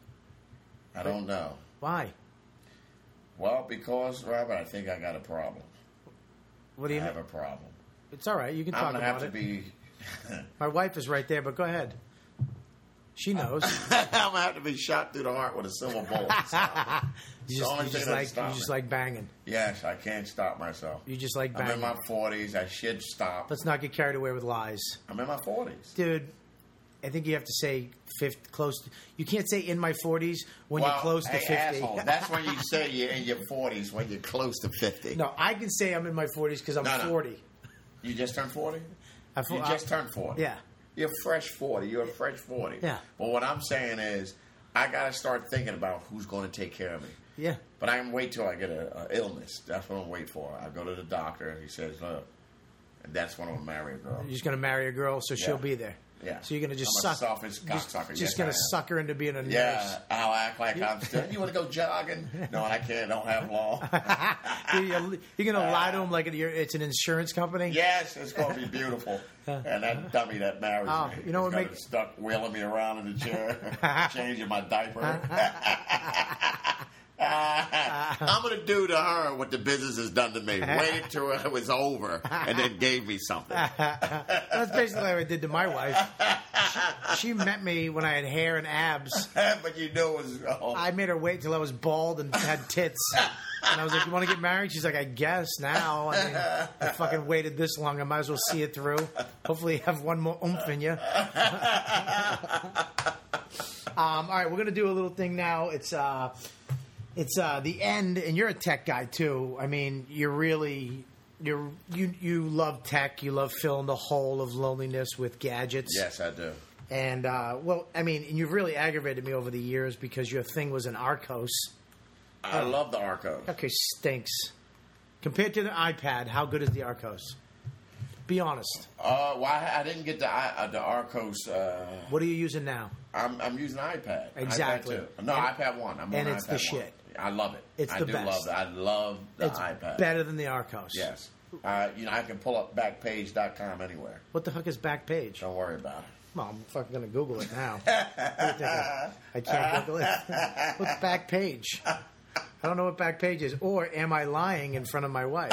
I don't know. Why? Well, because Robert, I think I got a problem. What do I you? have a problem. It's all right. You can I'm talk gonna about have to it. be. My wife is right there, but go ahead. She knows. I'm gonna have to be shot through the heart with a silver bullet. you the just, only you thing just that'll like stop you just me. like banging. Yes, I can't stop myself. You just like I'm in banging. my forties. I should stop. Let's not get carried away with lies, I'm in my forties. dude. I think you have to say fifty, close. To, you can't say in my forties when Well, you're close to hey, fifty. asshole, that's when you say you're in your forties when you're close to fifty. No, I can say I'm in my forties because I'm No, no. forty. You just turned forty? I fo- You just turned forty. Yeah. You're fresh forty. You're a fresh forty. Yeah. Well, what I'm saying is, I got to start thinking about who's going to take care of me. Yeah. But I can wait till I get a, a illness. That's what I'm waiting for. I go to the doctor and he says, look, and that's when I'm going to marry a girl. You're just gonna marry a girl, so she'll Yeah. be there. Yeah. So you're gonna just I'm a suck. selfish just, cocksucker. Just Yes, gonna I am. suck her into being a nurse. Yeah, I'll act like I'm still. You want to go jogging? No, I can't. I don't have long. you're, you're gonna lie to him like you're, it's an insurance company. Yes, it's going to be beautiful. And that dummy that marries Oh, me, you know is what gonna make- stuck wheeling me around in the chair, changing my diaper. I'm going to do to her what the business has done to me. Waited till it was over and then gave me something. That's basically what I did to my wife. She, she met me when I had hair and abs. But you knew it was wrong. I made her wait till I was bald and had tits. And I was like, "You want to get married?" She's like, "I guess now." I mean, I fucking waited this long. I might as well see it through. Hopefully, you have one more oomph in you. um, all right, we're gonna do a little thing now. It's uh, it's uh, the end, and you're a tech guy too. I mean, you're really you're you you love tech. You love filling the hole of loneliness with gadgets. Yes, I do. And uh, well, I mean, and you've really aggravated me over the years because your thing was an Arcos. I love the Arcos. Okay, stinks. Compared to the iPad, how good is the Arcos? Be honest. Uh, well, I, I didn't get the I- uh, the Arcos. Uh, What are you using now? I'm, I'm using iPad. Exactly. iPad two. No, And- iPad one. I'm and on it's iPad the one. shit. I love it. It's I the do best. love it. I love the It's iPad. better than the Arcos. Yes. Uh, you know, I can pull up backpage dot com anywhere. What the fuck is Backpage? Don't worry about it. Well, I'm fucking gonna Google it now. What do you think I, I can't Google it. What's Backpage? I don't know what Backpage is. Or am I lying in front of my wife?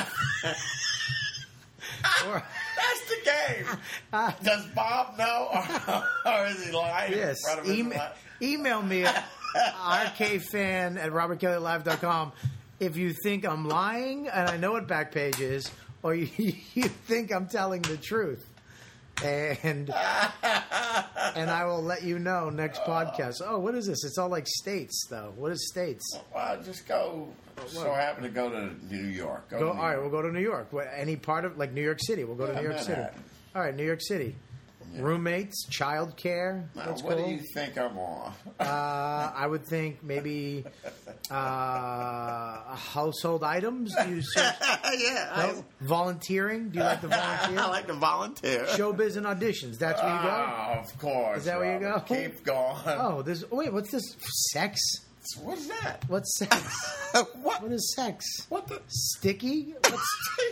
or, That's the game. Does Bob know, or, or is he lying yes. in front of his Email, wife? email me at r k fan at robert kelly live dot com if you think I'm lying and I know what Backpage is, or you, you think I'm telling the truth. And and I will let you know next podcast. Oh, what is this? It's all like states, though. What is states? Well, just go. So happen to go to New York. Go. Go, to all New right, York. we'll go to New York. What, any part of, like New York City? We'll go Yeah, to New York City. Manhattan. All right, New York City. Roommates, child care. Now, That's what cool. do you think I'm on? uh, I would think maybe uh, household items. Do you search, yeah. no? Volunteering? Do you like the I, volunteer? I like to volunteer. Showbiz and auditions. That's where you go. Oh, of course. Is that where you Robert. go? Keep going. Oh, there's. Wait, what's this? Sex? What is that? What's sex? what? What is sex? What the? Sticky? What's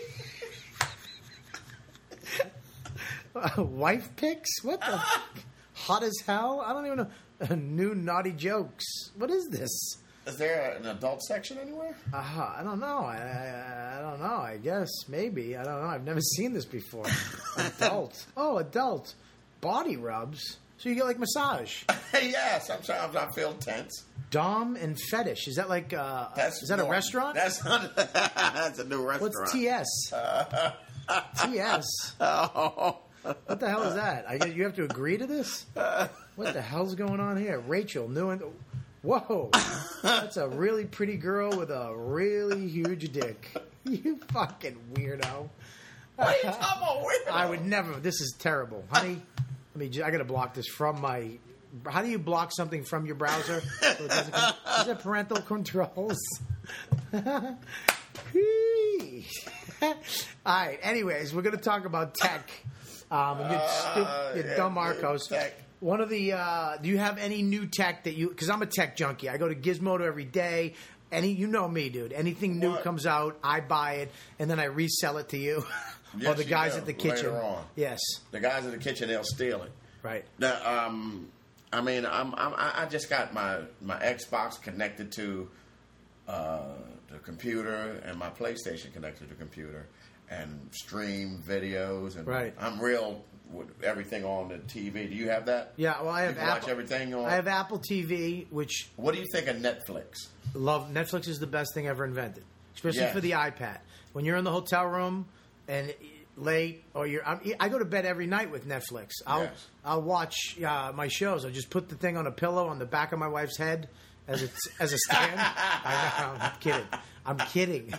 uh, wife pics? What the? Hot as hell? I don't even know. Uh, new naughty jokes. What is this? Is there an adult section anywhere? Uh, I don't know. I, I, I don't know. I guess maybe. I don't know. I've never seen this before. Adult. Oh, adult. Body rubs. So you get like massage. yeah, sometimes I feel tense. Dom and Fetish. Is that like uh, That's is that a more- restaurant? That's not, that's a new restaurant. What's T S? T S. Oh. What the hell is that? I guess you have to agree to this. What the hell's going on here? Rachel, new and whoa, that's a really pretty girl with a really huge dick. You fucking weirdo. What are you talking about, weirdo? I would never. This is terrible, honey. Let me. ju- I gotta block this from my. How do you block something from your browser? So it doesn't come, is it parental controls? All right. Anyways, we're gonna talk about tech. Um, and your stu- Uh, your yeah, dumb yeah, Marcos. tech. One of the. Uh, do you have any new tech that you? Because I'm a tech junkie. I go to Gizmodo every day. Any, you know me, dude. Anything new What? comes out, I buy it, and then I resell it to you, or Yes, the you guys do, at the kitchen. later on. Yes. The guys in the kitchen, they'll steal it. Right. Now, um, I mean, I'm, I'm, I I just got my, my Xbox connected to uh, the computer and my PlayStation connected to the computer and stream videos. And Right. I'm real with everything on the T V. Do you have that? Yeah. Well, I have You can Apple. watch everything on. I have Apple T V, which What do you think of Netflix? love. Netflix is the best thing ever invented, especially Yes. for the iPad. When you're in the hotel room and late, or you're, I'm, I go to bed every night with Netflix. I'll Yes. I'll watch uh, my shows. I just put the thing on a pillow on the back of my wife's head as a as a stand. I know, I'm kidding. I'm kidding.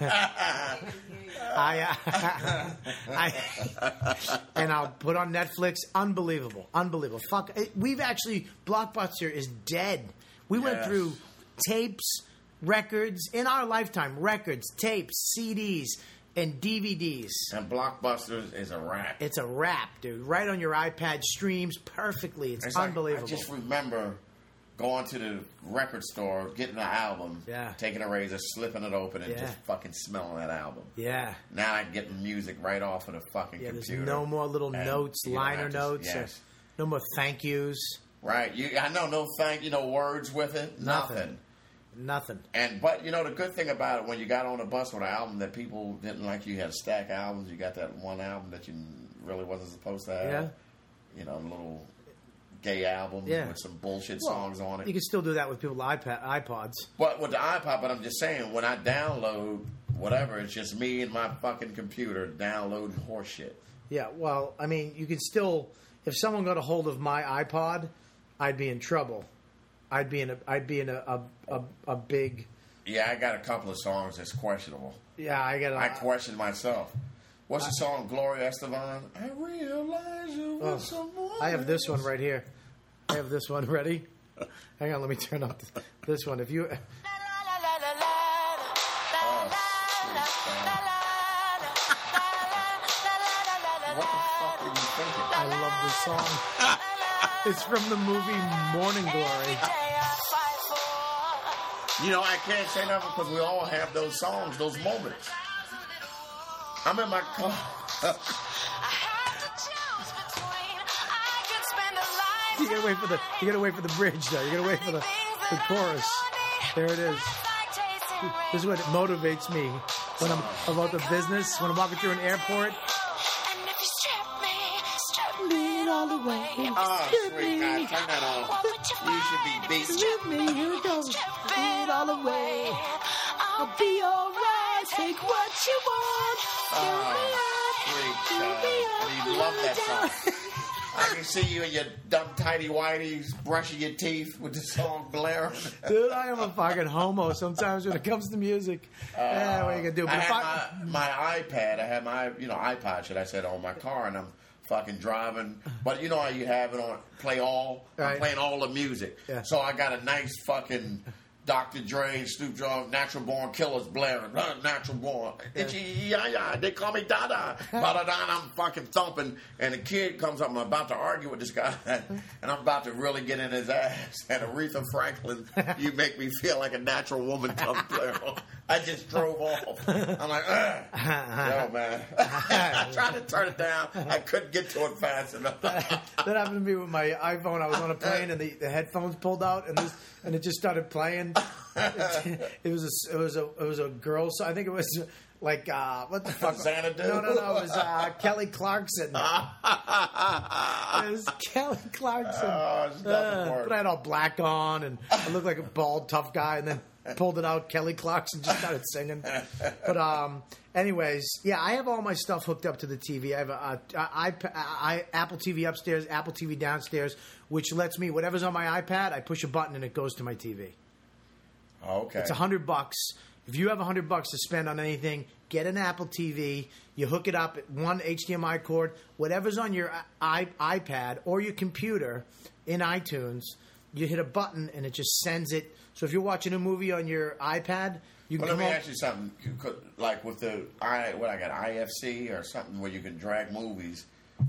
I, uh, I and I'll put on Netflix. Unbelievable, unbelievable. Fuck, it, we've actually Blockbuster is dead. We went Yes. through tapes, records in our lifetime. Records, tapes, C Ds, and D V Ds. And Blockbuster is a wrap. It's a wrap, dude. Right on your iPad, streams perfectly. It's, It's like, unbelievable. I just remember going to the record store, getting an album, Yeah. taking a razor, slipping it open, and Yeah. just fucking smelling that album. yeah. Now I get music right off of the fucking Yeah, there's computer. no more little And notes, you don't liner have to- notes. or Yes. no more thank yous. Right. You, I know no thank you, no words with it. Nothing. Nothing. Nothing. And but you know the good thing about it when you got on the bus with an album that people didn't like, you had a stack of albums. You got that one album that you really wasn't supposed to have. Yeah. You know, a little gay album Yeah. with some bullshit Well, songs on it. You can still do that with people's iPad, iPods. But with the iPod, but I'm just saying, when I download whatever, it's just me and my fucking computer downloading horse shit. Yeah, well, I mean, you could still, if someone got a hold of my iPod, I'd be in trouble. I'd be in a, I'd be in a, a, a, a big, Yeah, I got a couple of songs that's questionable. yeah, I got. I question myself. What's the song, Gloria Estefan? I realize you Oh, with someone. I have this one right here. I have this one ready. Hang on, let me turn off this, this one. If you, Oh, shit, man. What the fuck are you thinking? I love this song. It's from the movie Morning Glory. You know, I can't say nothing because we all have those songs, those moments. I'm in my car. You gotta wait for the, you gotta wait for the bridge though. You gotta wait for the, the chorus. There it is. This is what motivates me when I'm about the business. When I'm walking through an airport. All the way. Oh, sweet God, turn that off. You should be beaten. Strip me, here it goes. It all the way. I'll be alright. Take what you want. Oh, sweet God. And you love that song. I can see you in your dumb tidy whities brushing your teeth with the song blaring. Dude, I am a fucking homo sometimes when it comes to music. Yeah, what are you gonna do? I But if I, had my, my iPad, I had my, you know, iPod, should I say, on my car, and I'm fucking driving. But you know how you have it on play all? Right. I'm playing all the music. Yeah. So I got a nice fucking Doctor Dre, Snoop Dogg, Natural Born Killers blaring. Uh, Natural Born. Yeah. Yeah, yeah. They call me Dada. Ba-da-da, and I'm fucking thumping. And a kid comes up, I'm about to argue with this guy. And I'm about to really get in his ass. And Aretha Franklin, you make me feel like a natural woman comes playing. I just drove off. I'm like, ugh. Yo, man. I tried to turn it down. I couldn't get to it fast enough. that happened to me with my iPhone. I was on a plane and the, the headphones pulled out and this and it just started playing and it was a, it was a it was a girl. So I think it was like uh, what the fuck? Xanadu? No, no, no. It was uh, Kelly Clarkson. It was Kelly Clarkson. Oh, it's nothing Uh, worse. but I had all black on, and I looked like a bald, tough guy, and then pulled it out. Kelly Clarkson just started singing. But um, anyways, yeah, I have all my stuff hooked up to the T V. I have a, a, a iPad, I, Apple T V upstairs, Apple T V downstairs, which lets me whatever's on my iPad. I push a button and it goes to my T V. Okay. It's a hundred bucks. If you have a hundred bucks to spend on anything, get an Apple T V. You hook it up, one H D M I cord, whatever's on your I, iPad or your computer in iTunes. You hit a button and it just sends it. So if you're watching a movie on your iPad, you can Well, let come me up- ask you something. You could, like with the I, what I got, I F C or something where you can drag movies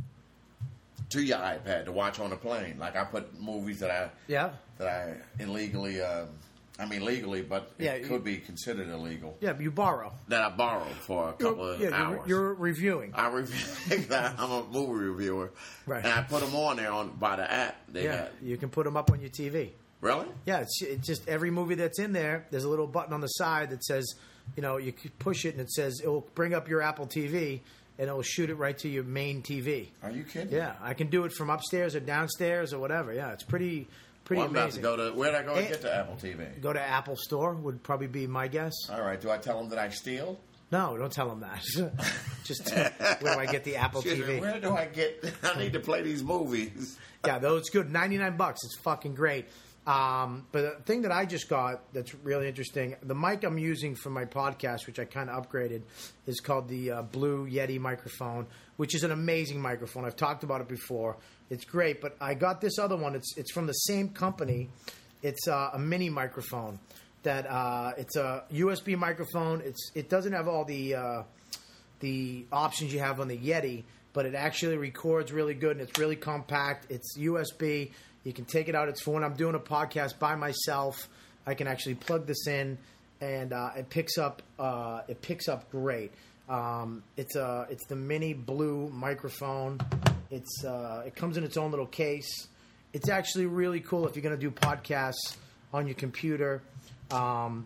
to your iPad to watch on the plane. Like I put movies that I Yeah. that I illegally, um, I mean legally, but it Yeah, you- could be considered illegal. Yeah, you borrow. That I borrowed for a couple You're, of yeah, hours. you're, you're reviewing. I review. I'm a movie reviewer, Right. and I put them on there on by the app. They Yeah, got you can put them up on your T V. really. Yeah, it's, it's just every movie that's in there. There's a little button on the side that says, you know, you can push it and it says it will bring up your Apple T V and it will shoot it right to your main T V. Are you kidding? Yeah, I can do it from upstairs or downstairs or whatever. Yeah, it's pretty pretty Well, I'm about to amazing. go to where'd I go and Eh, get the Apple T V? Go to Apple Store would probably be my guess. All right. Do I tell them that I steal? No, don't tell them that. Just where do I get the Apple Excuse T V? me, where do I get? I need to play these movies. Yeah, though it's good. ninety-nine bucks. It's fucking great. Um, but the thing that I just got that's really interesting, the mic I'm using for my podcast, which I kind of upgraded, is called the uh, Blue Yeti microphone, which is an amazing microphone. I've talked about it before. It's great, but I got this other one. It's it's from the same company. It's uh, a mini microphone. That uh, it's a U S B microphone. It's it doesn't have all the uh, the options you have on the Yeti, but it actually records really good and it's really compact. It's U S B. You can take it out. It's for when I'm doing a podcast by myself. I can actually plug this in, and uh, it picks up. Uh, it picks up great. Um, it's a it's the mini blue microphone. It's uh, it comes in its own little case. It's actually really cool if you're going to do podcasts on your computer um,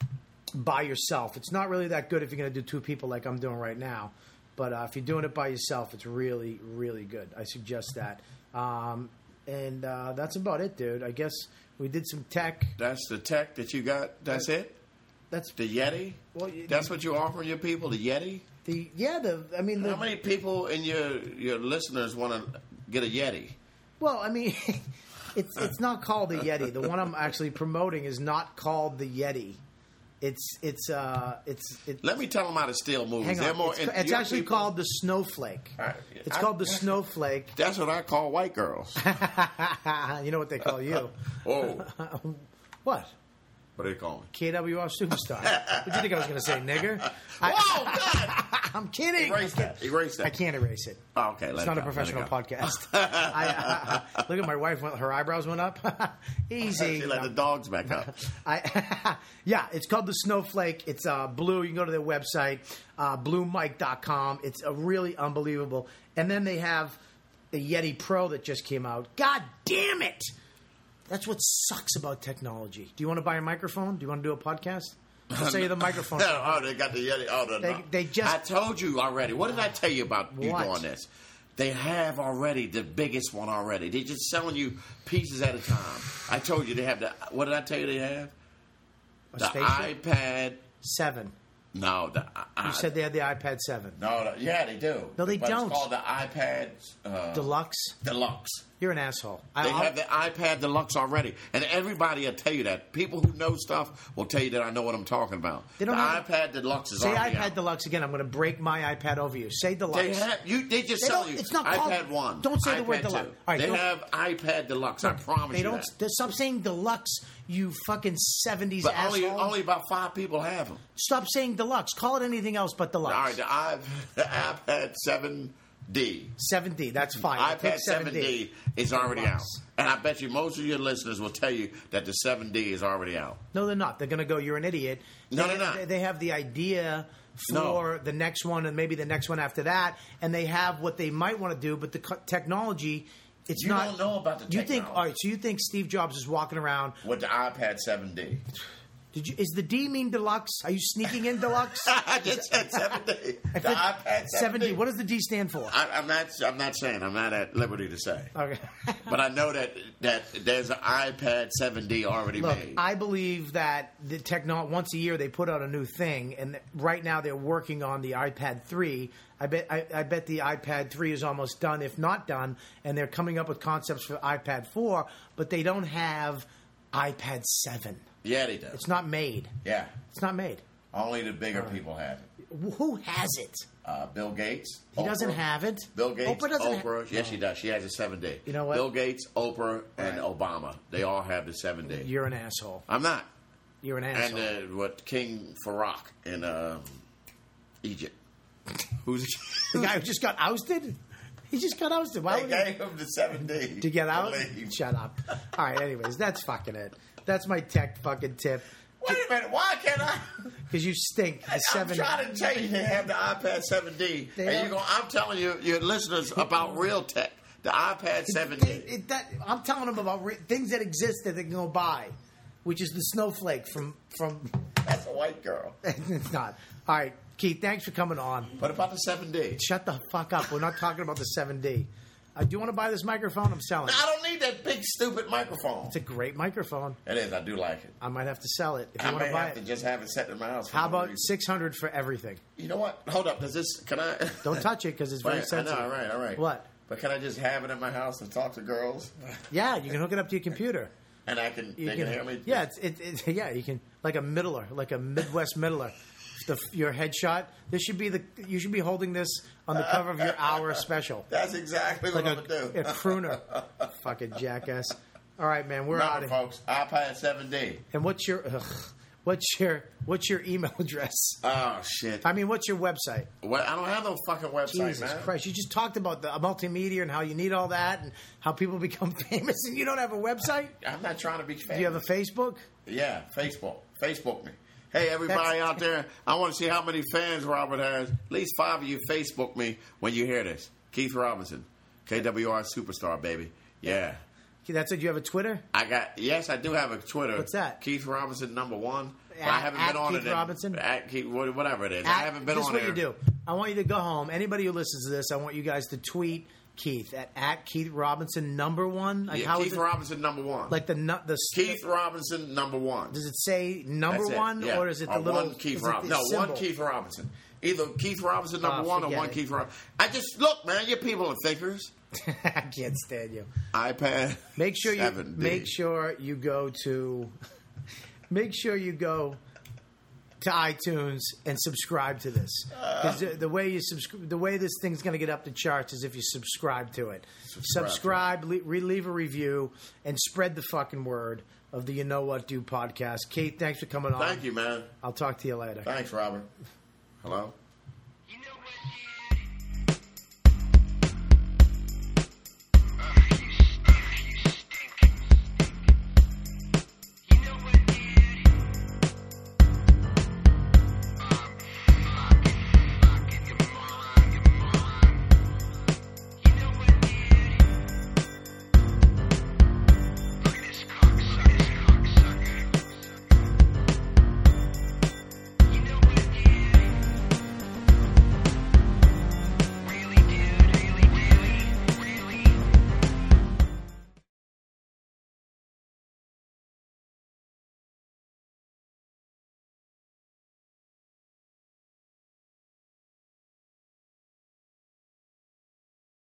by yourself. It's not really that good if you're going to do two people like I'm doing right now. But uh, if you're doing it by yourself, it's really, really good. I suggest that. Um, and uh, that's about it, dude. I guess we did some tech. That's the tech that you got. That's it. That's The Yeti. well, you- That's what you offer your people. The Yeti. the yeah. The I mean, the, How many people in your your listeners want to get a Yeti? well, I mean, it's it's not called the Yeti. The one I'm actually promoting is not called the Yeti. It's it's uh it's it, Let me tell them how to steal movies. hang They're on. more It's, in- it's your actually people- called the Snowflake. All right. It's I- called the Snowflake. That's what I call white girls. You know what they call you? Whoa. What? What do they call me? K W R superstar. What do you think I was going to say, nigger? I, Whoa, God! I'm kidding. Erase that. Erase that. I can't erase it. Oh, okay, let It's it not a go, let it professional go. podcast. I, I, look at my wife. Her eyebrows went up. Easy. She let the dogs back up. I, yeah, it's called the Snowflake. It's uh, blue. You can go to their website, uh, blue mic dot com. It's a really unbelievable. And then they have the Yeti Pro that just came out. God damn it! That's what sucks about technology. Do you want to buy a microphone? Do you want to do a podcast? I'll sell you the microphone. Oh, they got the Yeti. Oh, no, They- no. they just- I told you already. What did I tell you about you What? doing this? They have already the biggest one already. They're just selling you pieces at a time. I told you they have the. What did I tell you they have? A The spaceship? iPad. Seven. No, the. You said they had the iPad seven. No, no, yeah, they do. No, they but don't. It's called the iPad uh, Deluxe. Deluxe. You're an asshole. They I, have the iPad Deluxe already, and everybody will tell you that. People who know stuff will tell you that I know what I'm talking about. They don't the have- iPad Deluxe is say already iPad out. Deluxe again. I'm going to break my iPad over you. Say Deluxe. They have you. They just They sell don't- you. it's not iPad called- One. don't say the iPad word two. Deluxe. All right, they don't- have iPad Deluxe. I promise They you don't. that. Stop saying Deluxe. You fucking seventies But asshole. only only about five people have them. Stop saying Deluxe. Call it anything else but Deluxe. All right, the, i the iPad seven D. seven D. That's fine. I'll take iPad seven D is already out. Deluxe. And I bet you most of your listeners will tell you that the seven D is already out. No, they're not. They're going to go, you're an idiot. No, they, they're not. They, they have the idea for No. the next one and maybe the next one after that, and they have what they might want to do, but the co- technology It's you not. don't know about the You technology. think? All right. So you think Steve Jobs is walking around? With the iPad seven D. Did you? Is the D mean deluxe? Are you sneaking in deluxe? I just said seven D. The think iPad seven D. What does the D stand for? I, I'm not. I'm not saying. I'm not at liberty to say. Okay. But I know that that there's an iPad seven D already Look, made. I believe that the technology, once a year they put out a new thing, and right now they're working on the iPad three. I bet I, I bet the iPad three is almost done, if not done, and they're coming up with concepts for iPad four, but they don't have iPad seven. Yeah, they do. It's not made. Yeah. It's not made. Only the bigger people have it. Who has it? Uh, Bill Gates. He Oprah. doesn't have it. Bill Gates, Oprah doesn't Oprah. ha- yes, she does. She has a seven D. You know what? Bill Gates, Oprah, and Right. Obama. They all have the seven D. You're an asshole. I'm not. You're an asshole. And uh, what King Farouk in um, Egypt. Who's the guy who just got ousted? He just got ousted. Why They would he? gave him the seven D To get out? leave. Shut up. All right, anyways, that's fucking it. That's my tech fucking tip. Wait a minute. Why can't I? Because you stink. The I'm seven. trying to tell you they have the iPad seven D, They and have- you go. I'm telling you, your listeners about real tech. The iPad seven D. It- it- that, I'm telling them about re- things that exist that they can go buy, which is the snowflake from from. That's a white girl. It's not. All right, Keith. Thanks for coming on. What about the seven D? Shut the fuck up. We're not talking about the seven D. Uh, do you want to buy this microphone? I'm selling. I don't need that big stupid microphone. It's a great microphone. It is. I do like it. I might have to sell it if you I want may to buy have it. to just have it set in my house. For How no about reason. six hundred for everything? You know what? Hold up. Does this? Can I? Don't touch it because it's very Wait, I sensitive. know. All right. All right. What? But can I just have it in my house and talk to girls, Yeah, you can hook it up to your computer. and I can? You they can, hear me. Yeah, it's, it, it, yeah, you can like a middler, like a Midwest middler. The, your headshot. This should be the. You should be holding this on the cover of your hour special. That's exactly what Like I'm a, gonna do. a crooner. Fucking jackass. All right, man. We're out Remember, of here. folks. iPad seven D. And what's your ugh, what's your what's your email address? Oh shit. I mean, what's your website? Well, I don't have no fucking website, Jesus man. Christ! You just talked about the multimedia and how you need all that and how people become famous, and you don't have a website. I'm not trying to be famous. Do you have a Facebook? Yeah, Facebook. Facebook me. Hey, everybody That's- out there, I want to see how many fans Robert has. At least five of you Facebook me when you hear this. Keith Robinson, K W R Superstar, baby. Yeah. That's it. You have a Twitter? I got, yes, I do have a Twitter. What's that? Keith Robinson, number one. But At- I haven't at been on Keith it. in- Robinson? At Keith, whatever it is. I At- haven't been this on is what there. you do. I want you to go home. Anybody who listens to this, I want you guys to tweet Keith at, at Keith Robinson number one. Like Yeah, how is Keith it? Robinson, number one. Like the nu- the Keith Robinson, number one. Does it say number That's it, one yeah. or is it the Or little one Keith is it the Robinson? No, symbol? one Keith Robinson. Either Keith Robinson number Oh, one or forget one it. Keith Robinson. I just look, man. You people are thinkers. I can't stand you. iPad. Make sure you seven D. make sure you go to make sure you go to iTunes and subscribe to this because the, the way you subscribe, the way this thing's going to get up the charts is if you subscribe to it. Subscribe. Subscribe, le- re- leave a review, and spread the fucking word of the You Know What Do podcast. Kate, thanks for coming on. Thank you, man. I'll talk to you later. Thanks, Robert. Hello. You know what, yeah.